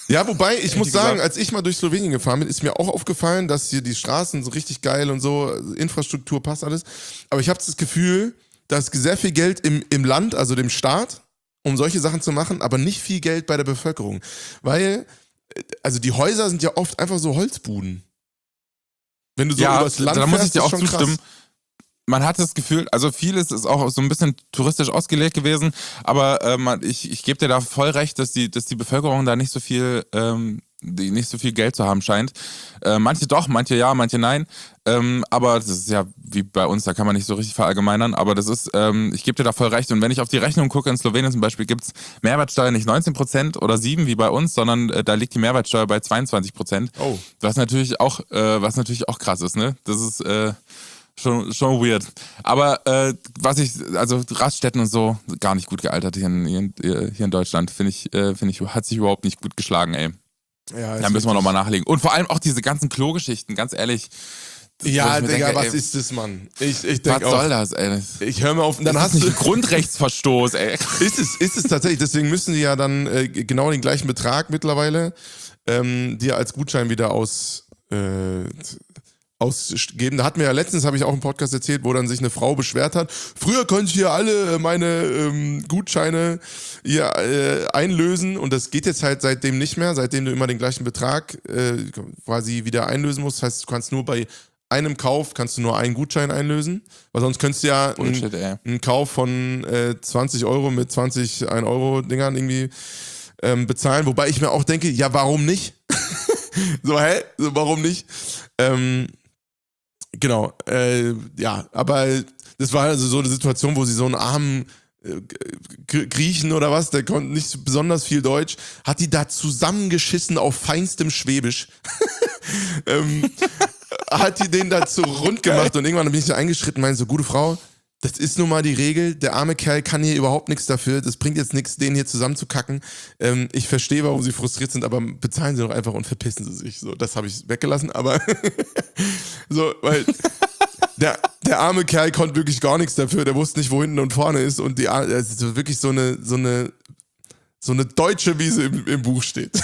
Ja, wobei, ich muss sagen, gesagt. als ich mal durch Slowenien gefahren bin, ist mir auch aufgefallen, dass hier die Straßen so richtig geil und so, Infrastruktur passt alles. Aber ich habe das Gefühl, da ist sehr viel Geld im Land, also dem Staat, um solche Sachen zu machen, aber nicht viel Geld bei der Bevölkerung. Weil, also die Häuser sind ja oft einfach so Holzbuden. Wenn du so übers Land da muss fährst, ich dir auch ist schon zustimmen. krass. Man hat das Gefühl, also vieles ist auch so ein bisschen touristisch ausgelegt gewesen, aber ich gebe dir da voll recht, dass die Bevölkerung da nicht so viel Geld zu haben scheint. Manche doch, manche ja, manche nein. Aber das ist ja wie bei uns, da kann man nicht so richtig verallgemeinern, aber das ist, ich gebe dir da voll recht. Und wenn ich auf die Rechnung gucke, in Slowenien zum Beispiel gibt's Mehrwertsteuer nicht 19% oder 7% wie bei uns, sondern da liegt die Mehrwertsteuer bei 22%. Oh. Was natürlich auch was krass ist, ne? Das ist schon weird. Aber also Raststätten und so, gar nicht gut gealtert hier in Deutschland. Finde ich, hat sich überhaupt nicht gut geschlagen, ey. Ja, Da müssen wir nochmal nachlegen. Und vor allem auch diese ganzen Klogeschichten, ganz ehrlich. Ja, wo ich mir Digga, denke, was ey, ist das, Mann? Ich was denke auch. soll das, ey? Ich höre mal auf. Dann Das hast ist du. nicht ein Grundrechtsverstoß, ey. Ist es tatsächlich. Deswegen müssen die ja dann genau den gleichen Betrag mittlerweile dir als Gutschein wieder ausgeben. Da hatten wir ja letztens, habe ich auch im Podcast erzählt, wo dann sich eine Frau beschwert hat. Früher konnte ich hier alle meine Gutscheine hier einlösen und das geht jetzt halt seitdem nicht mehr, seitdem du immer den gleichen Betrag quasi wieder einlösen musst. Das heißt, du kannst nur bei einem Kauf kannst du nur einen Gutschein einlösen, weil sonst könntest du ja Bullshit, ey. einen Kauf von 20 Euro mit 20 1-Euro-Dingern irgendwie bezahlen. Wobei ich mir auch denke, ja, warum nicht? So, so, warum nicht? Genau, ja, aber das war also so eine Situation, wo sie so einen armen Griechen oder was, der konnte nicht besonders viel Deutsch, hat die da zusammengeschissen auf feinstem Schwäbisch. Hat die den dazu rund gemacht und irgendwann bin ich da eingeschritten und meinte so, gute Frau, das ist nun mal die Regel, der arme Kerl kann hier überhaupt nichts dafür, das bringt jetzt nichts, den hier zusammenzukacken. Ich verstehe, warum sie frustriert sind, aber bezahlen sie doch einfach und verpissen sie sich. So, das habe ich weggelassen, aber so, weil der arme Kerl konnte wirklich gar nichts dafür, der wusste nicht, wo hinten und vorne ist und es ist wirklich so eine deutsche Wiese im Buch steht.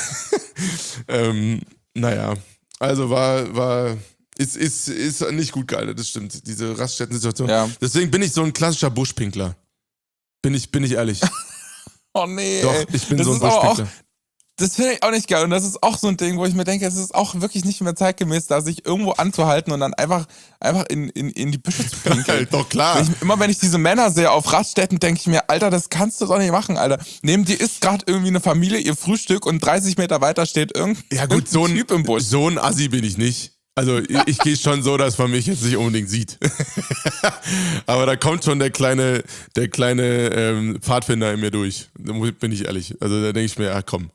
Naja, also ist nicht gut gealtert, das stimmt, diese Raststätten-Situation. Ja. Deswegen bin ich so ein klassischer Buschpinkler. Bin ich ehrlich. Oh nee, Doch, ey. ich bin Das so ein ist aber auch, Buschpinkler. das finde ich auch nicht geil. Und das ist auch so ein Ding, wo ich mir denke, es ist auch wirklich nicht mehr zeitgemäß, da sich irgendwo anzuhalten und dann einfach in die Büsche zu pinkeln. Doch, klar. Wenn ich diese Männer sehe auf Raststätten, denke ich mir, Alter, das kannst du doch nicht machen, Alter. Neben dir ist gerade irgendwie eine Familie ihr Frühstück und 30 Meter weiter steht Ja gut, so Typ im Busch. so ein Assi bin ich nicht. Also ich gehe schon so, dass man mich jetzt nicht unbedingt sieht. Aber da kommt schon der kleine Pfadfinder in mir durch. Da bin ich ehrlich. Also da denke ich mir, ach komm.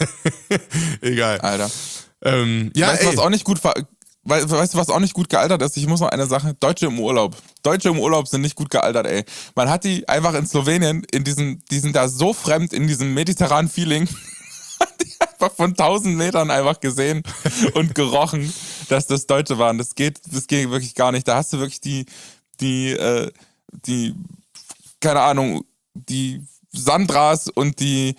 Egal. Alter. Ja, Weißt du, was auch nicht gut weißt du, was auch nicht gut gealtert ist? Ich muss noch eine Sache. Deutsche im Urlaub sind nicht gut gealtert, ey. Man hat die einfach in Slowenien, die sind da so fremd in diesem mediterranen Feeling, die einfach von 1000 Metern einfach gesehen und gerochen, dass das Deutsche waren. Das geht wirklich gar nicht. Da hast du wirklich die keine Ahnung, die Sandras und die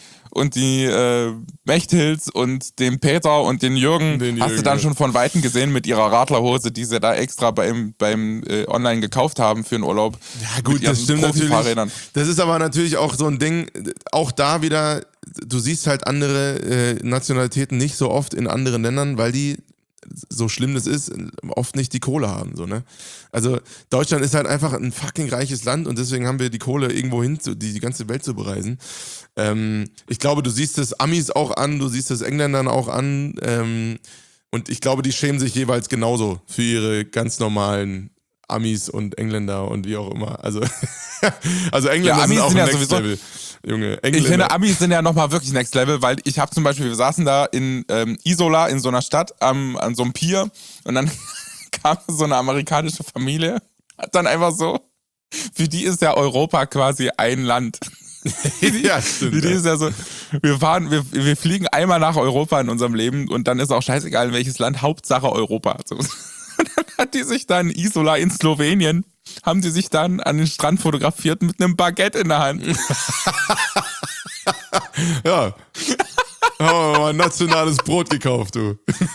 Mechthils und den Peter und den Jürgen hast du dann schon von Weitem gesehen mit ihrer Radlerhose, die sie da extra beim Online gekauft haben für den Urlaub. Ja gut, das stimmt natürlich. Das ist aber natürlich auch so ein Ding, auch da wieder, du siehst halt andere Nationalitäten nicht so oft in anderen Ländern, weil die, so schlimm das ist, oft nicht die Kohle haben. So, ne? Also Deutschland ist halt einfach ein fucking reiches Land und deswegen haben wir die Kohle irgendwo hin, die ganze Welt zu bereisen. Ich glaube, du siehst es Amis auch an, du siehst es Engländern auch an und ich glaube, die schämen sich jeweils genauso für ihre ganz normalen Amis und Engländer und wie auch immer. Also Engländer sind auch Next sowieso, Level. Junge, Engländer. Ich finde, Amis sind ja nochmal wirklich Next Level, weil ich habe zum Beispiel, wir saßen da in Isola, in so einer Stadt, an so einem Pier und dann kam so eine amerikanische Familie, hat dann einfach so, für die ist ja Europa quasi ein Land. Ja, stimmt. Die ist ja so, wir fliegen einmal nach Europa in unserem Leben und dann ist auch scheißegal, in welches Land, Hauptsache Europa. So. Und dann hat die sich dann Isola in Slowenien, haben die sich dann an den Strand fotografiert mit einem Baguette in der Hand. Ja. Haben wir mal nationales Brot gekauft, du.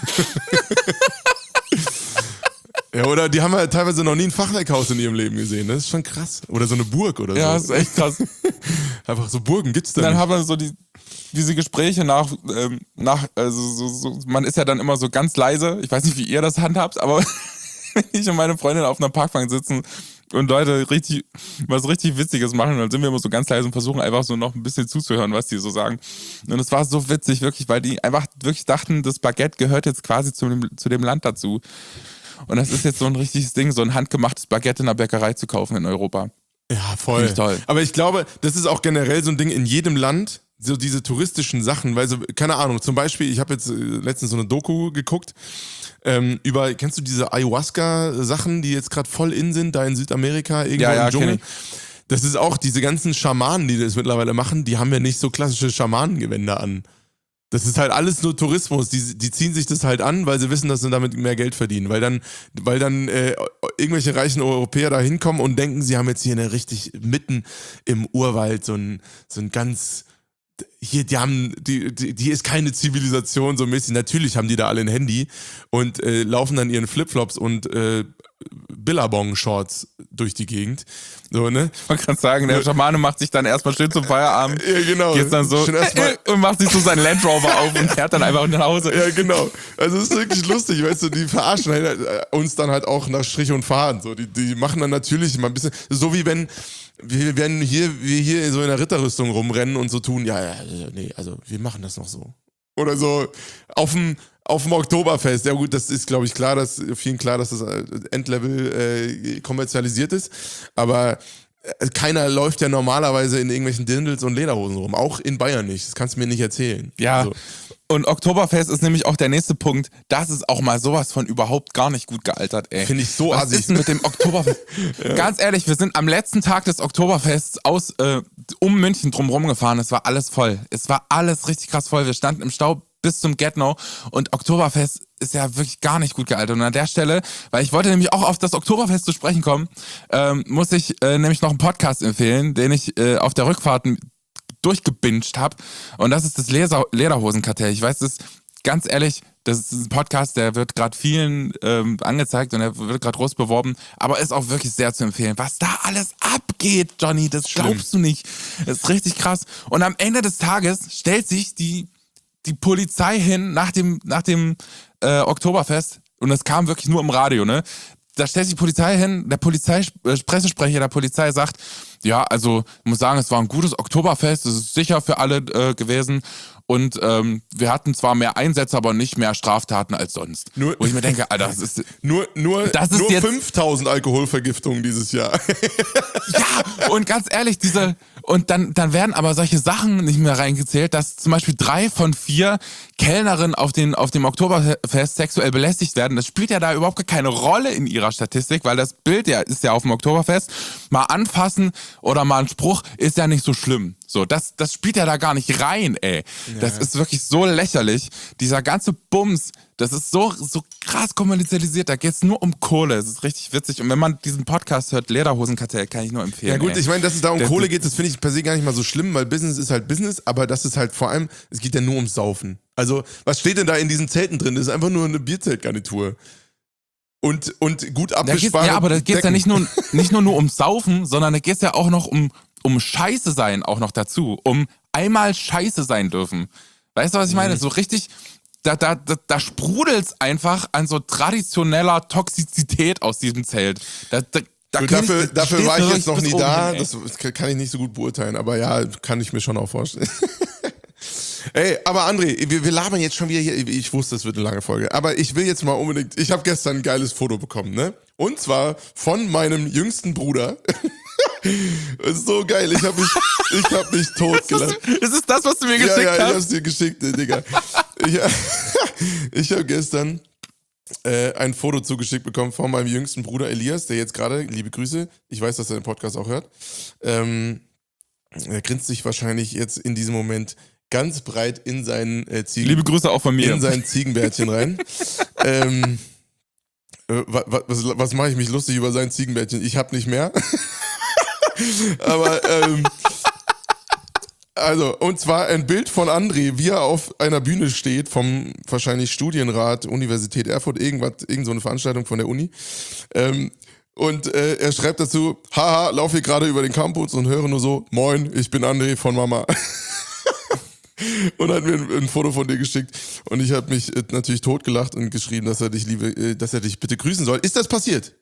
Ja, oder die haben ja teilweise noch nie ein Fachwerkhaus in ihrem Leben gesehen. Das ist schon krass. Oder so eine Burg oder Ja, so. das ist echt krass. Einfach so Burgen gibt's da Dann nicht. haben wir so diese Gespräche man ist ja dann immer so ganz leise. Ich weiß nicht, wie ihr das handhabt, aber wenn ich und meine Freundin auf einer Parkbank sitzen und Leute was richtig Witziges machen, dann sind wir immer so ganz leise und versuchen einfach so noch ein bisschen zuzuhören, was die so sagen. Und es war so witzig, wirklich, weil die einfach wirklich dachten, das Baguette gehört jetzt quasi zu dem Land dazu. Und das ist jetzt so ein richtiges Ding, so ein handgemachtes Baguette in der Bäckerei zu kaufen in Europa. Ja, voll. Finde ich toll. Aber ich glaube, das ist auch generell so ein Ding in jedem Land, so diese touristischen Sachen, weil so, keine Ahnung, zum Beispiel, ich habe jetzt letztens so eine Doku geguckt, kennst du diese Ayahuasca-Sachen, die jetzt gerade voll in sind, da in Südamerika, irgendwo Ja, im Dschungel? kenn ich. Das ist auch, diese ganzen Schamanen, die das mittlerweile machen, die haben ja nicht so klassische Schamanengewänder an. Das ist halt alles nur Tourismus. Die ziehen sich das halt an, weil sie wissen, dass sie damit mehr Geld verdienen. Weil dann irgendwelche reichen Europäer da hinkommen und denken, sie haben jetzt hier richtig mitten im Urwald so ein ganz. Hier, die ist keine Zivilisation so mäßig. Natürlich haben die da alle ein Handy und laufen dann ihren Flipflops und Billabong-Shorts durch die Gegend. So, ne? Man kann sagen, der Schamane macht sich dann erstmal schön zum Feierabend, Ja, genau. geht dann so Schön erstmal- und macht sich so seinen Land Rover auf und fährt dann einfach nach Hause. Ja, genau. Also es ist wirklich lustig, weißt du, die verarschen halt uns dann halt auch nach Strich und Faden. So. Die machen dann natürlich mal ein bisschen, so wie wenn wir hier so in der Ritterrüstung rumrennen und so tun, also wir machen das noch so. Oder so auf dem Oktoberfest. Ja gut, das ist, glaube ich, vielen klar, dass das Endlevel kommerzialisiert ist. Aber keiner läuft ja normalerweise in irgendwelchen Dirndls und Lederhosen rum. Auch in Bayern nicht. Das kannst du mir nicht erzählen. Ja, So. und Oktoberfest ist nämlich auch der nächste Punkt. Das ist auch mal sowas von überhaupt gar nicht gut gealtert, ey. Finde ich so Was assi. ist denn mit dem Oktoberfest? Ganz ehrlich, wir sind am letzten Tag des Oktoberfests um München drumherum gefahren. Es war alles voll. Es war alles richtig krass voll. Wir standen im Stau bis zum Get-No und Oktoberfest ist ja wirklich gar nicht gut gealtert. Und an der Stelle, weil ich wollte nämlich auch auf das Oktoberfest zu sprechen kommen, muss ich nämlich noch einen Podcast empfehlen, den ich auf der Rückfahrt durchgebinged habe. Und das ist das Lederhosenkartell. Ich weiß es ganz ehrlich, das ist ein Podcast, der wird gerade vielen angezeigt und der wird gerade groß beworben, aber ist auch wirklich sehr zu empfehlen. Was da alles abgeht, Johnny, das glaubst du nicht. Das ist richtig krass. Und am Ende des Tages stellt sich die Polizei hin nach dem Oktoberfest und es kam wirklich nur im Radio, ne? Da stellt sich die Polizei hin, der Pressesprecher der Polizei sagt, ja, also ich muss sagen, es war ein gutes Oktoberfest, es ist sicher für alle gewesen und wir hatten zwar mehr Einsätze, aber nicht mehr Straftaten als sonst. Wo ich mir denke, Alter, das ist Nur jetzt 5000 Alkoholvergiftungen dieses Jahr. Ja, und ganz ehrlich, und dann werden aber solche Sachen nicht mehr reingezählt, dass zum Beispiel 3 von 4 Kellnerinnen auf dem Oktoberfest sexuell belästigt werden. Das spielt ja da überhaupt gar keine Rolle in ihrer Statistik, weil das Bild ist ja auf dem Oktoberfest. Mal anfassen oder mal ein Spruch ist ja nicht so schlimm. So, das spielt ja da gar nicht rein, ey. Ja. Das ist wirklich so lächerlich. Dieser ganze Bums, das ist so krass kommerzialisiert, da geht's nur um Kohle. Es ist richtig witzig. Und wenn man diesen Podcast hört, Lederhosenkartell, kann ich nur empfehlen. Ja gut, ey. ich meine, dass es da um Kohle geht, das finde ich per se gar nicht mal so schlimm, weil Business ist halt Business, aber das ist halt vor allem, es geht ja nur ums Saufen. Also, was steht denn da in diesen Zelten drin? Das ist einfach nur eine Bierzeltgarnitur. Und gut abwischbare Ja, aber da geht's ja Decken. nicht nur ums Saufen, sondern da geht's ja auch noch um Scheiße sein auch noch dazu. Um einmal Scheiße sein dürfen. Weißt du, was ich meine? So richtig, da sprudelt's einfach an so traditioneller Toxizität aus diesem Zelt. Dafür war ich jetzt noch nie da, Hin, das kann ich nicht so gut beurteilen, aber ja, kann ich mir schon auch vorstellen. Ey, aber André, wir labern jetzt schon wieder hier, ich wusste, es wird eine lange Folge, aber ich will jetzt mal unbedingt, ich habe gestern ein geiles Foto bekommen, ne? Und zwar von meinem jüngsten Bruder. Das ist so geil, ich hab mich totgelacht. Ist es das, was du mir geschickt hast? Ja, ich hab's dir geschickt, Digga. Ich habe gestern ein Foto zugeschickt bekommen von meinem jüngsten Bruder Elias, der jetzt gerade, liebe Grüße, ich weiß, dass er den Podcast auch hört, er grinst sich wahrscheinlich jetzt in diesem Moment ganz breit in seinen Liebe Grüße auch von mir. in sein Ziegenbärtchen rein. Was mache ich mich lustig über sein Ziegenbärtchen? Ich hab nicht mehr. Aber Also, und zwar ein Bild von André, wie er auf einer Bühne steht, vom wahrscheinlich Studienrat, Universität Erfurt, irgend so eine Veranstaltung von der Uni. Und er schreibt dazu, haha, laufe hier gerade über den Campus und höre nur so, moin, ich bin André von Mama. Und hat mir ein Foto von dir geschickt. Und ich habe mich natürlich totgelacht und geschrieben, dass er dich bitte grüßen soll. Ist das passiert?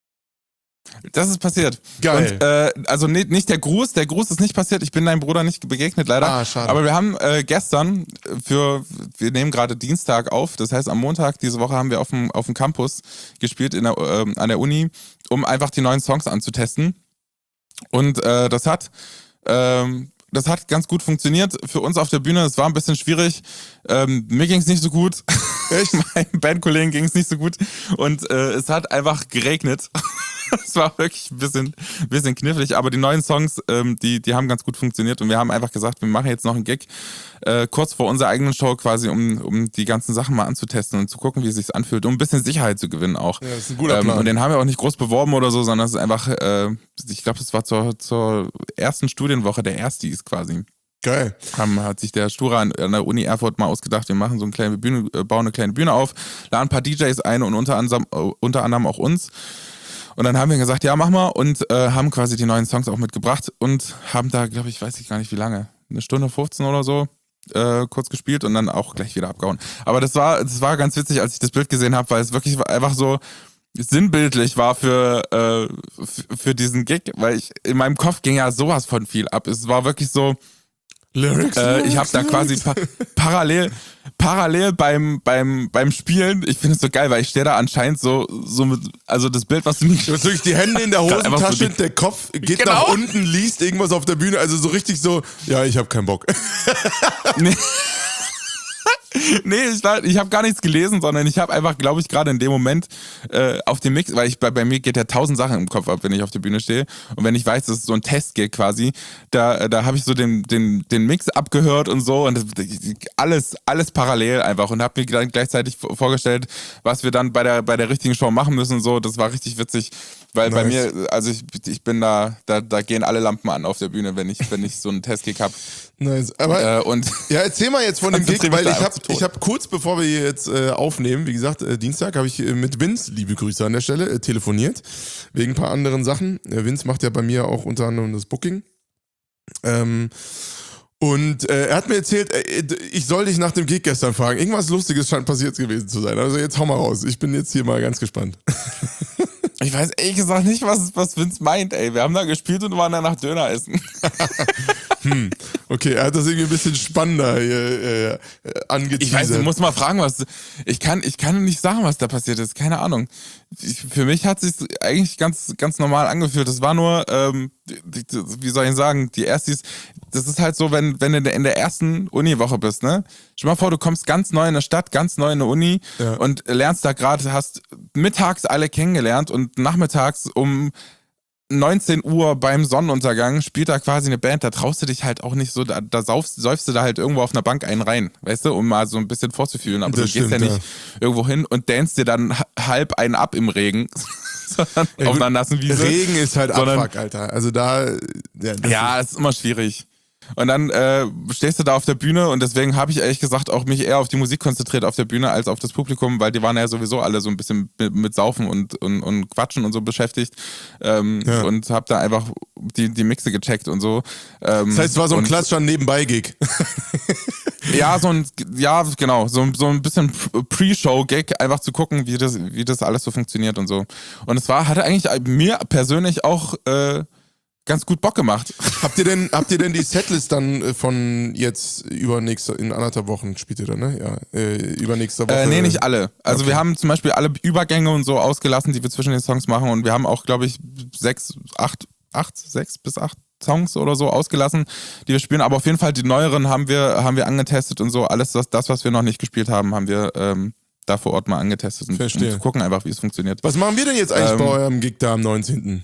Das ist passiert. Geil. Und, also nicht der Gruß ist nicht passiert. Ich bin deinem Bruder nicht begegnet, leider. Ah, schade. Aber wir haben gestern, wir nehmen gerade Dienstag auf, das heißt am Montag diese Woche haben wir auf dem Campus gespielt an der Uni, um einfach die neuen Songs anzutesten. Und das hat ganz gut funktioniert. Für uns auf der Bühne, es war ein bisschen schwierig. Mir ging es nicht so gut. Echt? Meinen Bandkollegen ging es nicht so gut. Und es hat einfach geregnet. Es war wirklich ein bisschen knifflig, aber die neuen Songs, die haben ganz gut funktioniert und wir haben einfach gesagt, wir machen jetzt noch einen Gig kurz vor unserer eigenen Show quasi, um die ganzen Sachen mal anzutesten und zu gucken, wie es sich anfühlt, um ein bisschen Sicherheit zu gewinnen auch. Ja, das ist ein guter Plan. Und den haben wir auch nicht groß beworben oder so, sondern es ist einfach, ich glaube, das war zur ersten Studienwoche der Erstis quasi. Geil. Hat sich der Stura an der Uni Erfurt mal ausgedacht, wir machen so eine kleine Bühne, bauen eine kleine Bühne auf, laden ein paar DJs ein und unter anderem auch uns. Und dann haben wir gesagt, ja, mach mal und haben quasi die neuen Songs auch mitgebracht und haben da, glaube ich, weiß ich gar nicht wie lange, 1:15 oder so kurz gespielt und dann auch gleich wieder abgehauen. Aber das war ganz witzig, als ich das Bild gesehen habe, weil es wirklich einfach so sinnbildlich war für diesen Gig, weil in meinem Kopf ging ja sowas von viel ab. Es war wirklich so, Lyrics. ich habe da quasi parallel beim Spielen, ich finde es so geil, weil ich stehe da anscheinend so mit, also das Bild, was du mir Du hast wirklich die Hände in der Hosentasche, so der Kopf geht Genau. nach unten, liest irgendwas auf der Bühne, also so richtig so, ja, ich habe keinen Bock. Nee, ich habe gar nichts gelesen, sondern ich habe einfach, glaube ich, gerade in dem Moment auf dem Mix, weil bei mir geht ja 1000 Sachen im Kopf ab, wenn ich auf der Bühne stehe. Und wenn ich weiß, das ist so ein Test geht quasi, da habe ich so den Mix abgehört und so und alles parallel einfach und habe mir dann gleichzeitig vorgestellt, was wir dann bei der richtigen Show machen müssen und so. Das war richtig witzig, weil bei mir, also ich bin da gehen alle Lampen an auf der Bühne, wenn ich so einen Testgig habe. Nice. Aber ja, erzähl mal jetzt von dem Gig, weil ich hab kurz bevor wir hier jetzt aufnehmen, wie gesagt, Dienstag habe ich mit Vince, liebe Grüße an der Stelle, telefoniert, wegen ein paar anderen Sachen. Vince macht ja bei mir auch unter anderem das Booking. Und er hat mir erzählt, ich soll dich nach dem Gig gestern fragen. Irgendwas Lustiges scheint passiert gewesen zu sein. Also jetzt hau mal raus. Ich bin jetzt hier mal ganz gespannt. Ich weiß ehrlich gesagt nicht, was Vince meint, ey. Wir haben da gespielt und waren danach Döner essen. Okay, er hat das irgendwie ein bisschen spannender hier angeteasert. Ich weiß, ich muss mal fragen, ich kann nicht sagen, was da passiert ist. Keine Ahnung. Für mich hat es sich eigentlich ganz, ganz normal angefühlt. Das war nur, wie soll ich sagen, die Erstis, das ist halt so, wenn du in der ersten Uniwoche bist, ne? Stell dir mal vor, du kommst ganz neu in eine Stadt, ganz neu in eine Uni und lernst da gerade, hast mittags alle kennengelernt und nachmittags um 19 Uhr beim Sonnenuntergang spielt da quasi eine Band, da traust du dich halt auch nicht so, da säufst du da halt irgendwo auf einer Bank einen rein, weißt du, um mal so ein bisschen vorzufühlen, aber Das du gehst ja nicht irgendwo hin und danst dir dann halb einen ab im Regen, sondern auf einer nassen Wiese. Regen ist halt Abfuck, Alter. Also da... Ja, das ist immer schwierig. Und dann stehst du da auf der Bühne und deswegen habe ich ehrlich gesagt auch mich eher auf die Musik konzentriert auf der Bühne als auf das Publikum, weil die waren ja sowieso alle so ein bisschen mit Saufen und Quatschen und so beschäftigt und habe da einfach die Mixe gecheckt und so. Das heißt, es war so ein klassischer Nebenbei-Gig. Ja, genau, so ein bisschen Pre-Show-Gig, einfach zu gucken, wie das alles so funktioniert und so. Und es hatte eigentlich mir persönlich auch ganz gut Bock gemacht. Habt ihr denn die Setlist dann von jetzt in 1,5 Wochen spielt ihr dann, ne? Ja, übernächste Woche. Nee, nicht alle. Also Okay. wir haben zum Beispiel alle Übergänge und so ausgelassen, die wir zwischen den Songs machen und wir haben auch, glaube ich, 6 bis 8 Songs oder so ausgelassen, die wir spielen. Aber auf jeden Fall die neueren haben wir angetestet und so. Alles das, was wir noch nicht gespielt haben, haben wir da vor Ort mal angetestet, um zu gucken einfach, wie es funktioniert. Was machen wir denn jetzt eigentlich bei eurem Gig da am 19.?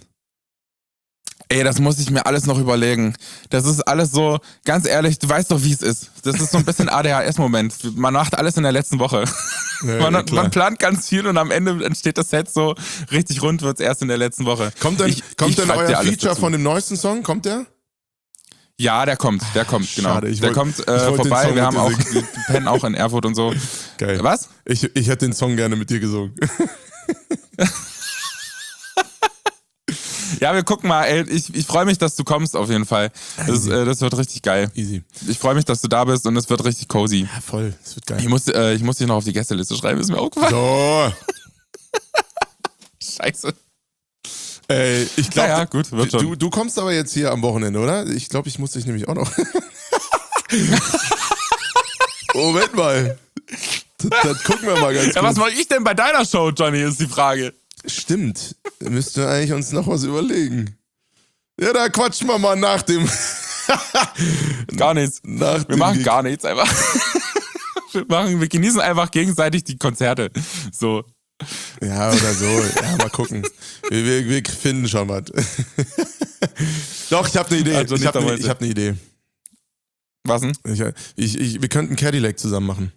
Ey, das muss ich mir alles noch überlegen. Das ist alles so, ganz ehrlich, du weißt doch, wie es ist. Das ist so ein bisschen ADHS-Moment. Man macht alles in der letzten Woche. Ja, man plant ganz viel und am Ende entsteht das Set so richtig rund, wird's erst in der letzten Woche. Kommt denn schreib euer dir alles Feature dazu. von dem neuesten Song? Kommt der? Ja, der kommt, genau. Schade, Der kommt wollt den vorbei, Song wir mit haben dir auch, singen. wir pennen auch in Erfurt und so. Geil. Was? Ich hätte den Song gerne mit dir gesungen. Ja, wir gucken mal, ey, ich freue mich, dass du kommst auf jeden Fall. Das wird richtig geil. Easy. Ich freue mich, dass du da bist und es wird richtig cozy. Ja, voll. Das wird geil. Ich muss dich noch auf die Gästeliste schreiben, ist mir aufgefallen. So. Scheiße. Ich glaube, Ja, gut, wird schon. du kommst aber jetzt hier am Wochenende, oder? Ich glaube, ich muss dich nämlich auch noch. Moment mal. Das gucken wir mal ganz Ja, kurz. was mache ich denn bei deiner Show, Johnny, ist die Frage. Stimmt. Müssten wir eigentlich uns noch was überlegen. Ja, da quatschen wir mal nach dem. Gar nichts. Nach Wir dem machen Gig. gar nichts einfach. Wir genießen einfach gegenseitig die Konzerte. So. Ja, oder so. Ja, mal gucken. Wir finden schon was. Doch, ich habe eine Idee. Also Ich nicht habe dabei eine Idee. Was denn? Wir könnten Cadillac zusammen machen.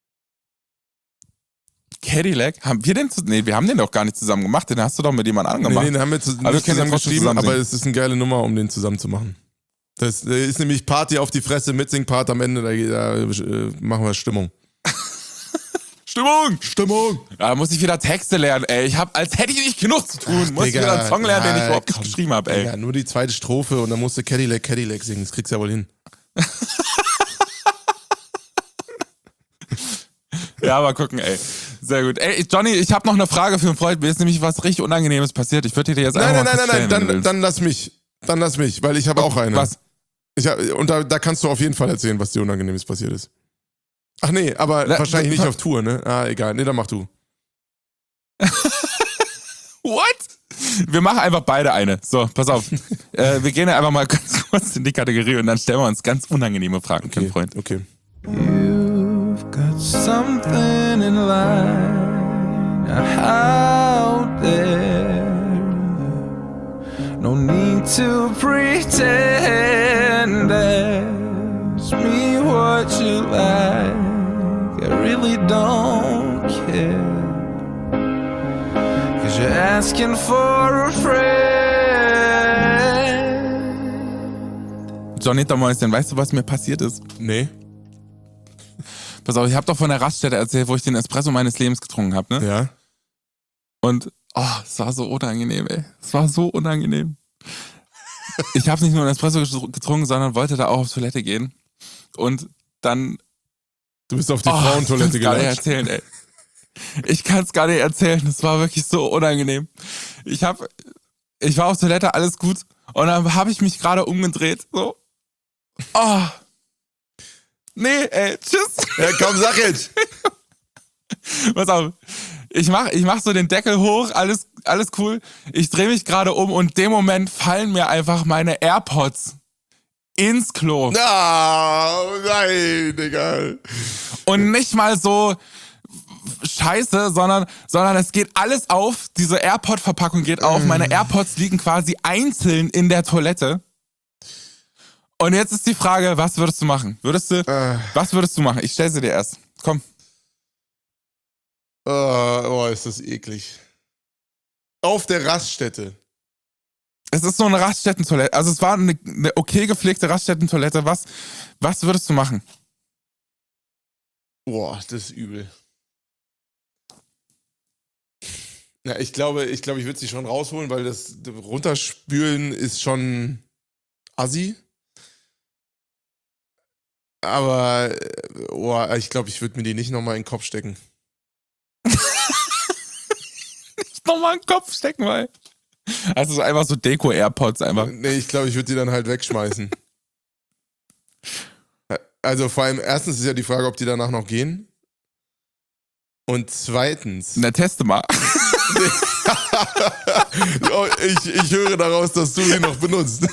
Cadillac? Haben wir den Nee, wir haben den doch gar nicht zusammen gemacht. Den hast du doch mit jemand anderem gemacht. Nee, den haben wir Aber wir nicht können zusammen den trotzdem geschrieben, zusammen aber singen. es ist eine geile Nummer, um den zusammen zu machen. Das ist nämlich Party auf die Fresse, Mitsing-Part am Ende, da machen wir Stimmung. Stimmung! Ja, da muss ich wieder Texte lernen, ey. Als hätte ich nicht genug zu tun. Muss ich Digga, wieder einen Song lernen, den ich ja, überhaupt nicht komm, geschrieben habe, ey. Ja, nur die zweite Strophe und dann musst du Cadillac singen. Das kriegst du ja wohl hin. Ja, mal gucken, ey. Sehr gut. Ey, Johnny, ich habe noch eine Frage für einen Freund. Mir ist nämlich was richtig Unangenehmes passiert. Ich würde dir jetzt einfach mal kurz stellen, wenn du willst. Dann lass mich. Dann lass mich, weil ich habe auch eine. Was? Und da kannst du auf jeden Fall erzählen, was dir Unangenehmes passiert ist. Ach nee, aber wahrscheinlich nicht auf Tour, ne? Ah, egal. Nee, dann mach du. What? Wir machen einfach beide eine. So, pass auf. Wir gehen einfach mal ganz kurz in die Kategorie und dann stellen wir uns ganz unangenehme Fragen für einen Freund. Okay. You've got something in line out there. No need to pretend. Ask me what you like. I really don't care. 'Cause you're asking for a friend. Johnny Mäuschen, weißt du, was mir passiert ist? Nee. Pass auf, ich habe doch von der Raststätte erzählt, wo ich den Espresso meines Lebens getrunken habe, ne? Ja. Und, es war so unangenehm, ey. Es war so unangenehm. Ich habe nicht nur einen Espresso getrunken, sondern wollte da auch auf Toilette gehen. Und dann... Du bist auf die Frauentoilette gelatscht. Ich kann es gar nicht erzählen. Es war wirklich so unangenehm. Ich war auf Toilette, alles gut. Und dann habe ich mich gerade umgedreht. So. Nee, ey, tschüss. Ja, komm, sag jetzt. Pass auf. Ich mach so den Deckel hoch, alles cool. Ich drehe mich gerade um und in dem Moment fallen mir einfach meine AirPods ins Klo. Oh, nein, Digga. Und nicht mal so scheiße, sondern es geht alles auf. Diese AirPod-Verpackung geht auf. Meine AirPods liegen quasi einzeln in der Toilette. Und jetzt ist die Frage, was würdest du machen? Was würdest du machen? Ich stell sie dir erst. Komm. Ist das eklig. Auf der Raststätte. Es ist so eine Raststättentoilette. Also es war eine okay gepflegte Raststättentoilette. Was würdest du machen? Boah, das ist übel. Ja, ich glaube, ich würde sie schon rausholen, weil das Runterspülen ist schon assi. Aber ich glaube, ich würde mir die nicht nochmal in den Kopf stecken. Nicht nochmal in den Kopf stecken, weil. Also einfach so Deko-AirPods einfach. Nee, ich glaube, ich würde die dann halt wegschmeißen. Also vor allem, erstens ist ja die Frage, ob die danach noch gehen. Und zweitens... Na, teste mal. Ich höre daraus, dass du sie noch benutzt.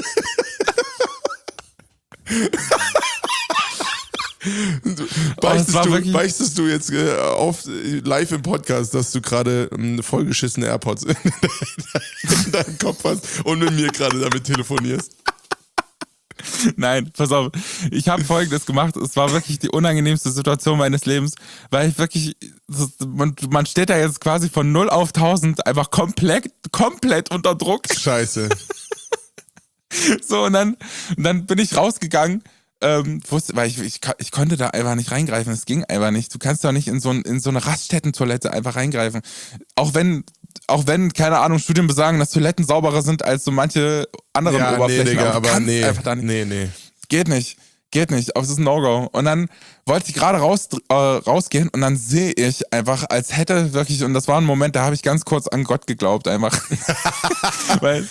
Beichtest du jetzt live im Podcast, dass du gerade vollgeschissene AirPods in deinem Kopf hast und mit mir gerade damit telefonierst? Nein, pass auf. Ich habe Folgendes gemacht. Es war wirklich die unangenehmste Situation meines Lebens, weil ich wirklich, man steht da jetzt quasi von 0 auf 1000 einfach komplett unter Druck. Scheiße. So, und dann bin ich rausgegangen, weil ich konnte da einfach nicht reingreifen. Es ging einfach nicht. Du kannst doch nicht in so eine Raststätten-Toilette einfach reingreifen. Auch wenn, keine Ahnung, Studien besagen, dass Toiletten sauberer sind als so manche anderen Oberflächen. Nee, Digga, aber nee. Einfach da nicht. Nee. Geht nicht, aber es ist ein No-Go. Und dann wollte ich gerade rausgehen und dann sehe ich einfach, als hätte wirklich, und das war ein Moment, da habe ich ganz kurz an Gott geglaubt einfach. weil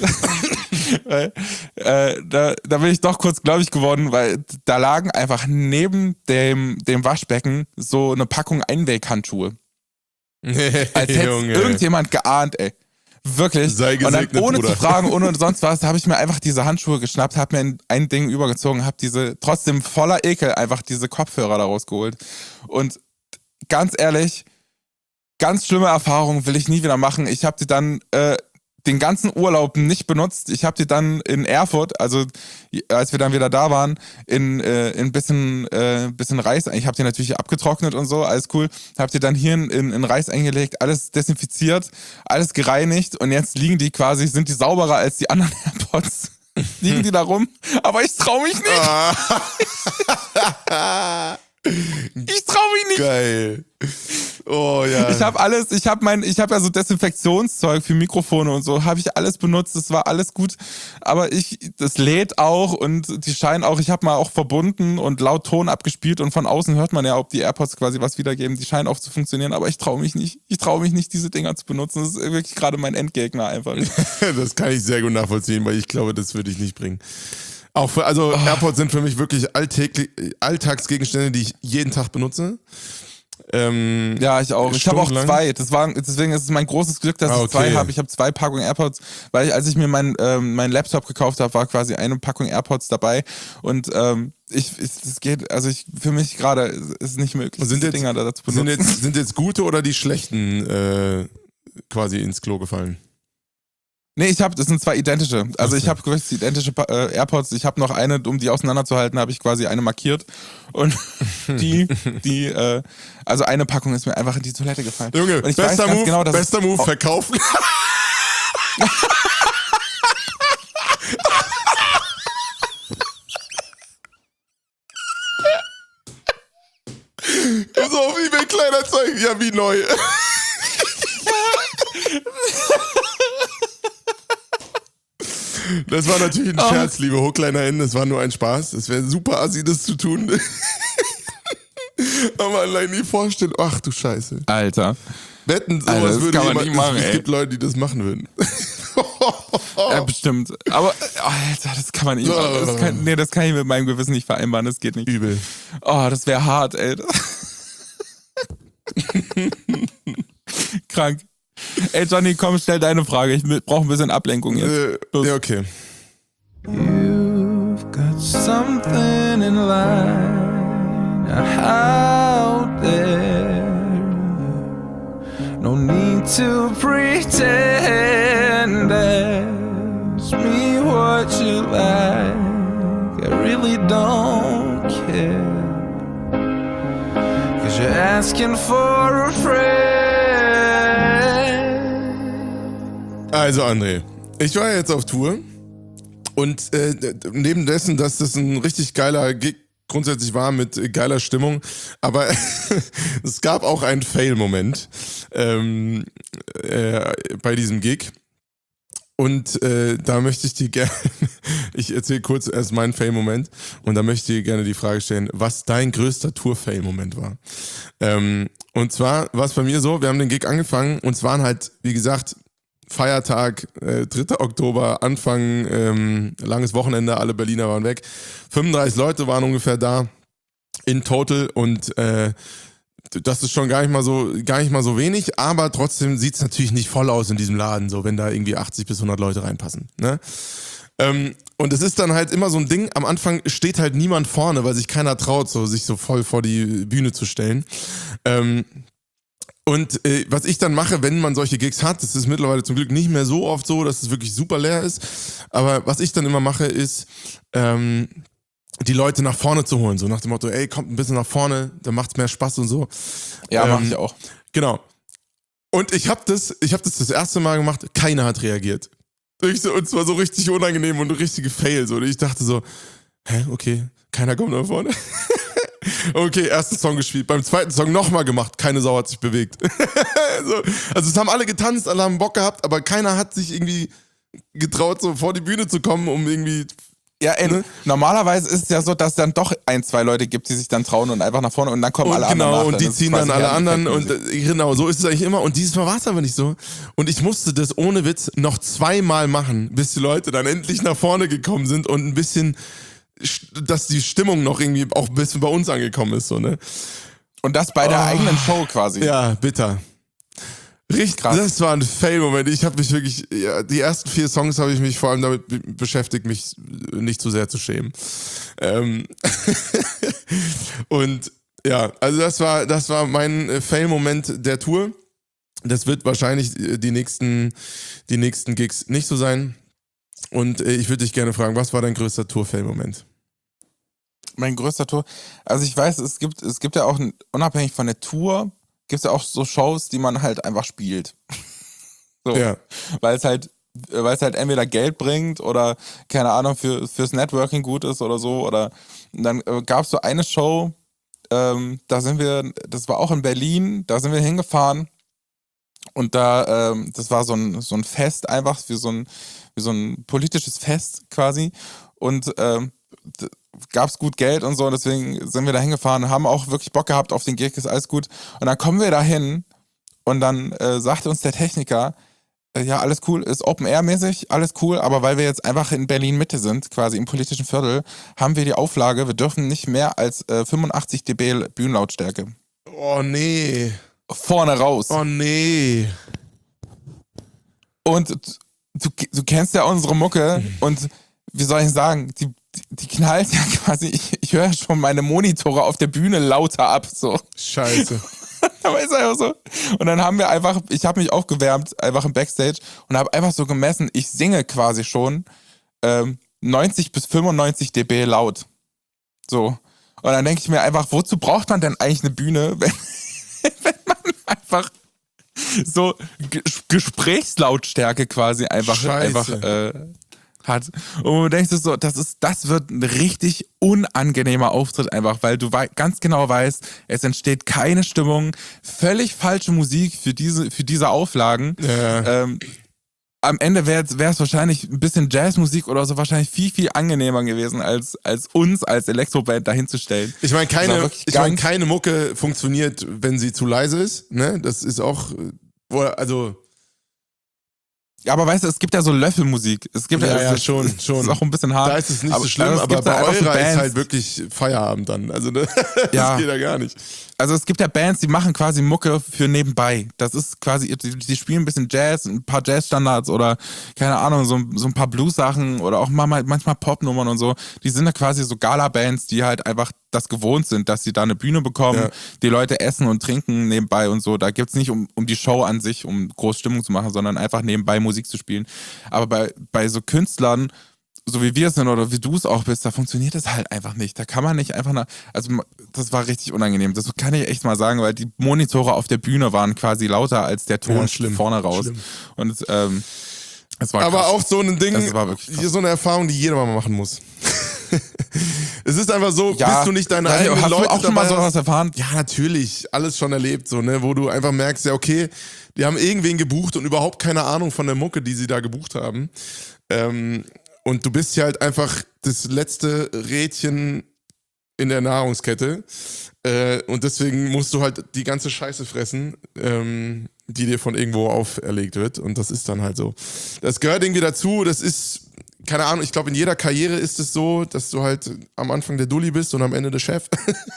da bin ich doch kurz gläubig geworden, weil da lagen einfach neben dem Waschbecken so eine Packung Einweghandschuhe. Als hätte irgendjemand geahnt, ey. Wirklich. Sei gesegnet, und dann, ohne Bruder. zu fragen, ohne sonst was, habe ich mir einfach diese Handschuhe geschnappt, habe mir ein Ding übergezogen, habe trotzdem voller Ekel einfach diese Kopfhörer da rausgeholt. Und ganz ehrlich, ganz schlimme Erfahrung, will ich nie wieder machen. Ich habe die dann den ganzen Urlaub nicht benutzt. Ich habe die dann in Erfurt, also als wir dann wieder da waren, in ein bisschen Reis, ich habe die natürlich abgetrocknet und so, alles cool, habe die dann hier in Reis eingelegt, alles desinfiziert, alles gereinigt und jetzt sind die sauberer als die anderen AirPods. Liegen die da rum, aber ich traue mich nicht. Ich traue mich nicht. Geil. Oh ja. Ich habe ja so Desinfektionszeug für Mikrofone und so, habe ich alles benutzt, das war alles gut, aber das lädt auch und die scheinen auch, ich habe mal auch verbunden und laut Ton abgespielt und von außen hört man ja, ob die AirPods quasi was wiedergeben, die scheinen auch zu funktionieren, aber ich traue mich nicht, diese Dinger zu benutzen, das ist wirklich gerade mein Endgegner einfach. Das kann ich sehr gut nachvollziehen, weil ich glaube, das würde ich nicht bringen. AirPods sind für mich wirklich Alltagsgegenstände, die ich jeden Tag benutze. Ja, ich auch. Ich habe auch zwei. Deswegen ist es mein großes Glück, dass ich zwei habe. Ich habe 2 Packungen AirPods, weil als ich mir meinen Laptop gekauft habe, war quasi eine Packung AirPods dabei. Und es geht, also für mich gerade ist es nicht möglich, diese Dinger da zu benutzen. Sind jetzt gute oder die schlechten quasi ins Klo gefallen? Nee, das sind 2 identische. Also ich habe quasi identische AirPods. Ich habe noch eine, um die auseinanderzuhalten, habe ich quasi eine markiert. Und also eine Packung ist mir einfach in die Toilette gefallen. Junge, und ich weiß ganz genau, dass bester Move, verkaufen. So auf eBay Kleinanzeigen, ja wie neu. Das war natürlich ein Scherz, liebe HochkleinerInnen, das war nur ein Spaß. Es wäre super assi, das zu tun. Aber allein nie vorstellen, ach du Scheiße. Alter. Wetten, sowas das würde kann man jemand, nicht machen, es ey. gibt Leute, die das machen würden. Ja, bestimmt. Aber, Alter, das kann man nicht machen. Das kann ich mit meinem Gewissen nicht vereinbaren, das geht nicht. Übel. Oh, das wäre hart, ey. Krank. Ey, Johnny, komm, stell deine Frage. Ich brauche ein bisschen Ablenkung jetzt. Ja, okay. You've got something in line out there. No need to pretend. Ask me what you like. I really don't care. 'Cause you're asking for a friend. Also André, ich war jetzt auf Tour und neben dessen, dass das ein richtig geiler Gig grundsätzlich war mit geiler Stimmung, aber es gab auch einen Fail-Moment bei diesem Gig. Und da möchte ich dir gerne, ich erzähle kurz erst meinen Fail-Moment und da möchte ich dir gerne die Frage stellen, was dein größter Tour-Fail-Moment war. Und zwar war es bei mir so, wir haben den Gig angefangen und es waren halt, wie gesagt, Feiertag, 3. Oktober, Anfang, langes Wochenende, alle Berliner waren weg. 35 Leute waren ungefähr da in total und das ist schon gar nicht mal so wenig, aber trotzdem sieht es natürlich nicht voll aus in diesem Laden, so wenn da irgendwie 80 bis 100 Leute reinpassen. Ne? Und es ist dann halt immer so ein Ding, am Anfang steht halt niemand vorne, weil sich keiner traut, sich so voll vor die Bühne zu stellen. Und was ich dann mache, wenn man solche Gigs hat, das ist mittlerweile zum Glück nicht mehr so oft so, dass es wirklich super leer ist, aber was ich dann immer mache, ist die Leute nach vorne zu holen, so nach dem Motto, ey, kommt ein bisschen nach vorne, dann macht's mehr Spaß und so. Ja, mach ich auch. Genau. Und ich hab das erste Mal gemacht, keiner hat reagiert. Und zwar so richtig unangenehm und richtige Fail. So. Und ich dachte so, okay, keiner kommt nach vorne. Okay, ersten Song gespielt, beim zweiten Song nochmal gemacht, keine Sau hat sich bewegt. Also es haben alle getanzt, alle haben Bock gehabt, aber keiner hat sich irgendwie getraut, so vor die Bühne zu kommen, um irgendwie... Ja, normalerweise ist es ja so, dass es dann doch 1, 2 Leute gibt, die sich dann trauen und einfach nach vorne und dann kommen alle anderen nach. Genau, und die ziehen dann alle anderen und Musik. genau, so ist es eigentlich immer. Und dieses Mal war es aber nicht so. Und ich musste das ohne Witz noch 2-mal machen, bis die Leute dann endlich nach vorne gekommen sind und ein bisschen, dass die Stimmung noch irgendwie auch ein bisschen bei uns angekommen ist. So, ne? Und das bei der eigenen Show quasi. Ja, bitter. Richtig krass. Das war ein Fail-Moment. Ich habe mich wirklich, die ersten 4 Songs habe ich mich vor allem damit beschäftigt, mich nicht zu sehr zu schämen. Und ja, also das war mein Fail-Moment der Tour. Das wird wahrscheinlich die nächsten Gigs nicht so sein. Und ich würde dich gerne fragen, was war dein größter Tour-Fail-Moment? Mein größter Tour. Also ich weiß, es gibt ja auch, unabhängig von der Tour, gibt es ja auch so Shows, die man halt einfach spielt. So. Ja. Weil es halt entweder Geld bringt oder, keine Ahnung, fürs Networking gut ist oder so. Oder dann gab es so eine Show, das war auch in Berlin, da sind wir hingefahren und das war so ein Fest einfach, wie so ein politisches Fest quasi. Und gab es gut Geld und so, und deswegen sind wir da hingefahren, haben auch wirklich Bock gehabt auf den Gig, ist alles gut. Und dann kommen wir da hin und dann sagte uns der Techniker, ja, alles cool, ist Open-Air-mäßig, alles cool, aber weil wir jetzt einfach in Berlin-Mitte sind, quasi im politischen Viertel, haben wir die Auflage, wir dürfen nicht mehr als 85 dB Bühnenlautstärke. Oh nee. Vorne raus. Oh nee. Und du kennst ja unsere Mucke und wie soll ich sagen, die knallt ja quasi, ich höre schon meine Monitore auf der Bühne lauter ab, so. Scheiße. Aber ist einfach so. Und dann ich habe mich aufgewärmt, einfach im Backstage und habe einfach so gemessen, ich singe quasi schon 90 bis 95 dB laut. So. Und dann denke ich mir einfach, wozu braucht man denn eigentlich eine Bühne, wenn man einfach so Gesprächslautstärke quasi einfach hat. Und du denkst so, das wird ein richtig unangenehmer Auftritt einfach, weil du ganz genau weißt, es entsteht keine Stimmung, völlig falsche Musik für diese Auflagen. Ja. Am Ende wäre es wahrscheinlich ein bisschen Jazzmusik oder so wahrscheinlich viel, viel angenehmer gewesen, als uns als Elektroband dahin zu stellen. Ich meine, keine Mucke funktioniert, wenn sie zu leise ist. Ne? Das ist auch, also... Ja, aber weißt du, es gibt ja so Löffelmusik. Es gibt ja, schon. Das ist auch ein bisschen hart. Da ist es nicht so schlimm, aber bei eurer ist halt wirklich Feierabend dann. Also das geht ja gar nicht. Also es gibt ja Bands, die machen quasi Mucke für nebenbei. Das ist quasi, die spielen ein bisschen Jazz, ein paar Jazzstandards oder keine Ahnung, so ein paar Blues-Sachen oder auch manchmal Popnummern und so. Die sind ja quasi so Gala-Bands, die halt einfach das gewohnt sind, dass sie da eine Bühne bekommen, die Leute essen und trinken nebenbei und so. Da geht's nicht um die Show an sich, um groß Stimmung zu machen, sondern einfach nebenbei Musik zu spielen. Aber bei so Künstlern, so wie wir es sind oder wie du es auch bist, da funktioniert das halt einfach nicht. Da kann man nicht einfach also das war richtig unangenehm. Das kann ich echt mal sagen, weil die Monitore auf der Bühne waren quasi lauter als der Ton vorne raus. Schlimm. Und es war aber krass. auch so ein Ding, so eine Erfahrung, die jeder mal machen muss. Es ist einfach so, bist du nicht deine eigenen Leute auch schon mal sowas erfahren? Ja, natürlich, alles schon erlebt, so, ne, wo du einfach merkst, ja, okay, die haben irgendwen gebucht und überhaupt keine Ahnung von der Mucke, die sie da gebucht haben. Und du bist ja halt einfach das letzte Rädchen in der Nahrungskette. Und deswegen musst du halt die ganze Scheiße fressen, die dir von irgendwo auferlegt wird. Und das ist dann halt so. Das gehört irgendwie dazu. Das ist, keine Ahnung, ich glaube, in jeder Karriere ist es so, dass du halt am Anfang der Dulli bist und am Ende der Chef.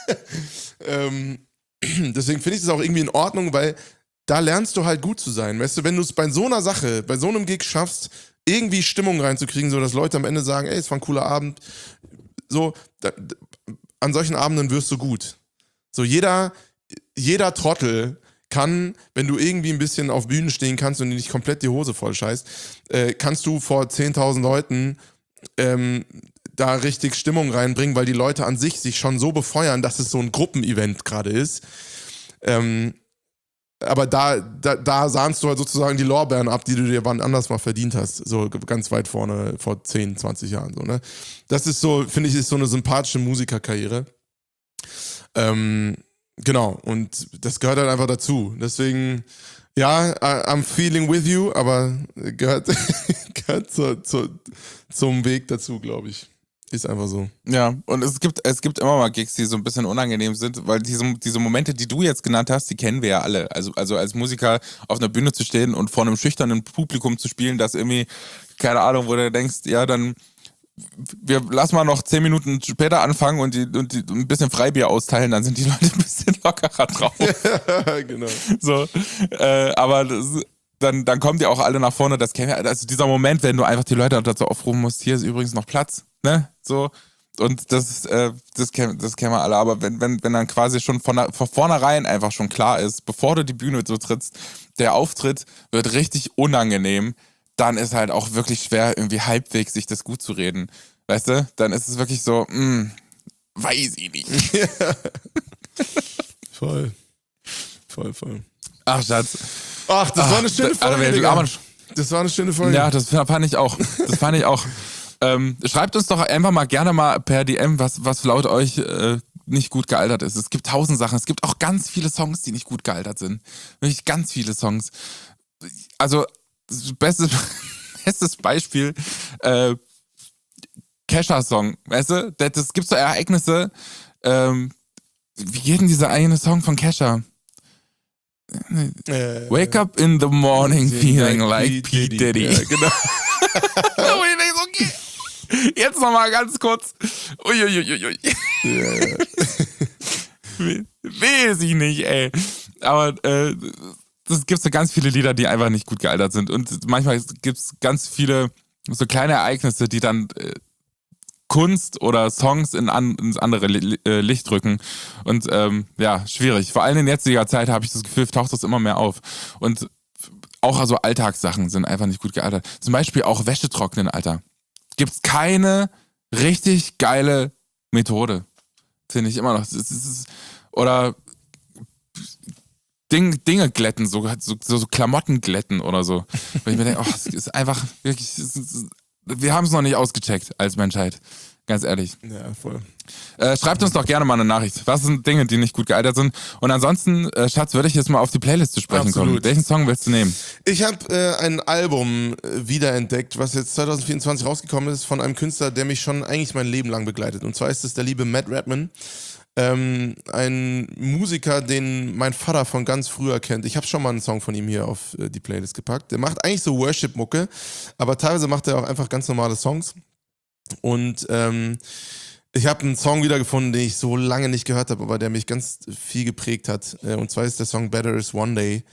Deswegen finde ich das auch irgendwie in Ordnung, weil da lernst du halt gut zu sein. Weißt du, wenn du es bei so einer Sache, bei so einem Gig schaffst, irgendwie Stimmung reinzukriegen, so dass Leute am Ende sagen, ey, es war ein cooler Abend. So, an solchen Abenden wirst du gut. So, jeder Trottel kann, wenn du irgendwie ein bisschen auf Bühnen stehen kannst und dir nicht komplett die Hose voll scheißt, kannst du vor 10.000 Leuten da richtig Stimmung reinbringen, weil die Leute an sich schon so befeuern, dass es so ein Gruppenevent gerade ist. aber da sahnst du halt sozusagen die Lorbeeren ab, die du dir wann anders mal verdient hast. So ganz weit vorne, vor 10, 20 Jahren. So, ne? Das ist so, finde ich, ist so eine sympathische Musikerkarriere. Genau, und das gehört halt einfach dazu. Deswegen, ja, I'm feeling with you, aber gehört zum Weg dazu, glaube ich. Ist einfach so. Ja, und es gibt immer mal Gigs, die so ein bisschen unangenehm sind, weil diese Momente, die du jetzt genannt hast, die kennen wir ja alle. Also als Musiker auf einer Bühne zu stehen und vor einem schüchternen Publikum zu spielen, das irgendwie, keine Ahnung, wo du denkst, ja, dann lass mal noch 10 Minuten später anfangen und die ein bisschen Freibier austeilen, dann sind die Leute ein bisschen lockerer drauf. Ja, genau. So, aber dann kommen die auch alle nach vorne. Das kennen wir, also dieser Moment, wenn du einfach die Leute dazu aufrufen musst, hier ist übrigens noch Platz, ne? So. Und das kennen wir alle. Aber wenn dann quasi schon von vornherein einfach schon klar ist, bevor du die Bühne so trittst, der Auftritt wird richtig unangenehm, dann ist halt auch wirklich schwer, irgendwie halbwegs sich das gut zu reden. Weißt du? Dann ist es wirklich so, weiß ich nicht. Ja. Voll. Ach, Schatz. Ach, das war eine schöne Folge, Digga. Das war eine schöne Folge. Ja, das fand ich auch. Schreibt uns doch einfach mal gerne mal per DM, was laut euch nicht gut gealtert ist. Es gibt 1000 Sachen. Es gibt auch ganz viele Songs, die nicht gut gealtert sind. Wirklich ganz viele Songs. Also, bestes Beispiel, Kesha-Song, weißt du? Das gibt so Ereignisse, wie geht denn dieser eine Song von Kesha? Wake up in the morning feeling like P. Diddy. Ja, genau. Okay. Jetzt nochmal ganz kurz. Uiuiuiui. Ja. Weiß ich nicht, ey. Aber es gibt so ganz viele Lieder, die einfach nicht gut gealtert sind. Und manchmal gibt es ganz viele so kleine Ereignisse, die dann Kunst oder Songs ins andere Licht rücken. Und ja, schwierig. Vor allem in jetziger Zeit habe ich das Gefühl, taucht das immer mehr auf. Und auch also Alltagssachen sind einfach nicht gut gealtert. Zum Beispiel auch Wäsche trocknen, Alter. Gibt's keine richtig geile Methode. Finde ich immer noch. Oder Dinge glätten, so Klamotten glätten oder so. Weil ich mir denke, es ist einfach wirklich, wir haben es noch nicht ausgecheckt als Menschheit. Ganz ehrlich. Ja, voll. Schreibt uns doch gerne mal eine Nachricht. Was sind Dinge, die nicht gut gealtert sind? Und ansonsten, Schatz, würde ich jetzt mal auf die Playlist zu sprechen kommen. Welchen Song willst du nehmen? Ich habe ein Album wiederentdeckt, was jetzt 2024 rausgekommen ist, von einem Künstler, der mich schon eigentlich mein Leben lang begleitet. Und zwar ist es der liebe Matt Redman. Ein Musiker, den mein Vater von ganz früher kennt. Ich habe schon mal einen Song von ihm hier auf die Playlist gepackt. Der macht eigentlich so Worship-Mucke, aber teilweise macht er auch einfach ganz normale Songs. Und ich habe einen Song wiedergefunden, den ich so lange nicht gehört habe, aber der mich ganz viel geprägt hat. Und zwar ist der Song Better Is One Day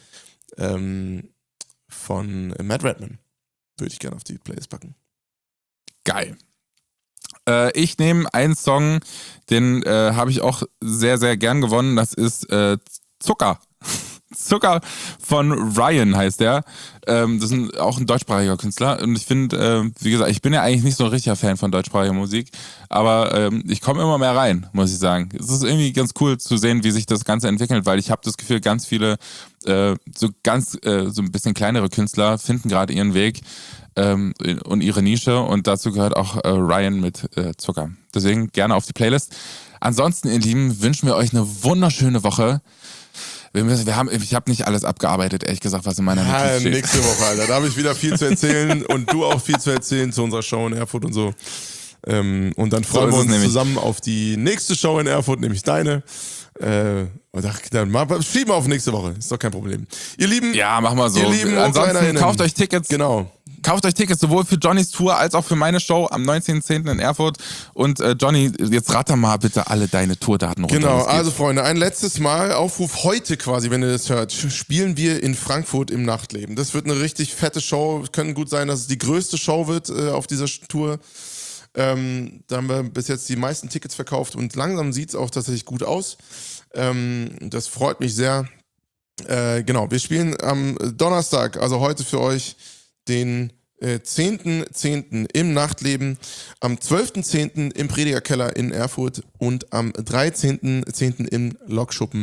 von Matt Redman. Würde ich gerne auf die Playlist packen. Geil. Ich nehme einen Song, den habe ich auch sehr, sehr gern gewonnen. Das ist Zucker. Zucker von Ryan heißt der. Das ist auch ein deutschsprachiger Künstler. Und ich finde, wie gesagt, ich bin ja eigentlich nicht so ein richtiger Fan von deutschsprachiger Musik, aber ich komme immer mehr rein, muss ich sagen. Es ist irgendwie ganz cool zu sehen, wie sich das Ganze entwickelt, weil ich habe das Gefühl, ganz viele so ein bisschen kleinere Künstler finden gerade ihren Weg und ihre Nische, und dazu gehört auch Ryan mit Zucker. Deswegen gerne auf die Playlist. Ansonsten, ihr Lieben, wünschen wir euch eine wunderschöne Woche. Ich habe nicht alles abgearbeitet, ehrlich gesagt, was in meiner Notiz steht. Nächste Woche, Alter. Da habe ich wieder viel zu erzählen und du auch viel zu erzählen zu unserer Show in Erfurt und so. Und dann freuen wir uns zusammen auf die nächste Show in Erfurt, nämlich deine. Und dann schieben wir auf nächste Woche. Ist doch kein Problem. Ihr Lieben. Ja, machen wir so. Ihr Lieben, ansonsten kauft euch Tickets. Genau. Kauft euch Tickets sowohl für Johnnys Tour als auch für meine Show am 19.10. in Erfurt. Und Johnny, jetzt ratter mal bitte alle deine Tourdaten runter. Genau, also Freunde, ein letztes Mal, Aufruf heute quasi, wenn ihr das hört, spielen wir in Frankfurt im Nachtleben. Das wird eine richtig fette Show. Könnte gut sein, dass es die größte Show wird auf dieser Tour. Da haben wir bis jetzt die meisten Tickets verkauft und langsam sieht es auch tatsächlich gut aus. Das freut mich sehr. Genau, wir spielen am Donnerstag, also heute für euch, den 10.10. im Nachtleben, am 12.10. im Predigerkeller in Erfurt und am 13.10. im Lokschuppen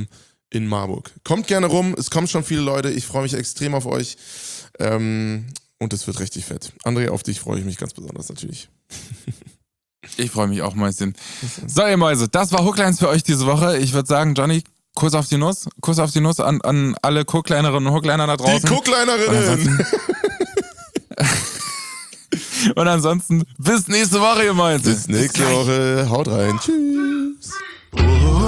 in Marburg. Kommt gerne rum, es kommen schon viele Leute, ich freue mich extrem auf euch und es wird richtig fett. André, auf dich freue ich mich ganz besonders natürlich. Ich freue mich auch, Mäuschen. So, ihr Mäuse, das war Hooklines für euch diese Woche. Ich würde sagen, Johnny, Kuss auf die Nuss an alle Cookleinerinnen und Hookliner da draußen. Die Cookleinerinnen! Und ansonsten bis nächste Woche, ihr Mäuse. Bis nächste Woche. Haut rein. Tschüss.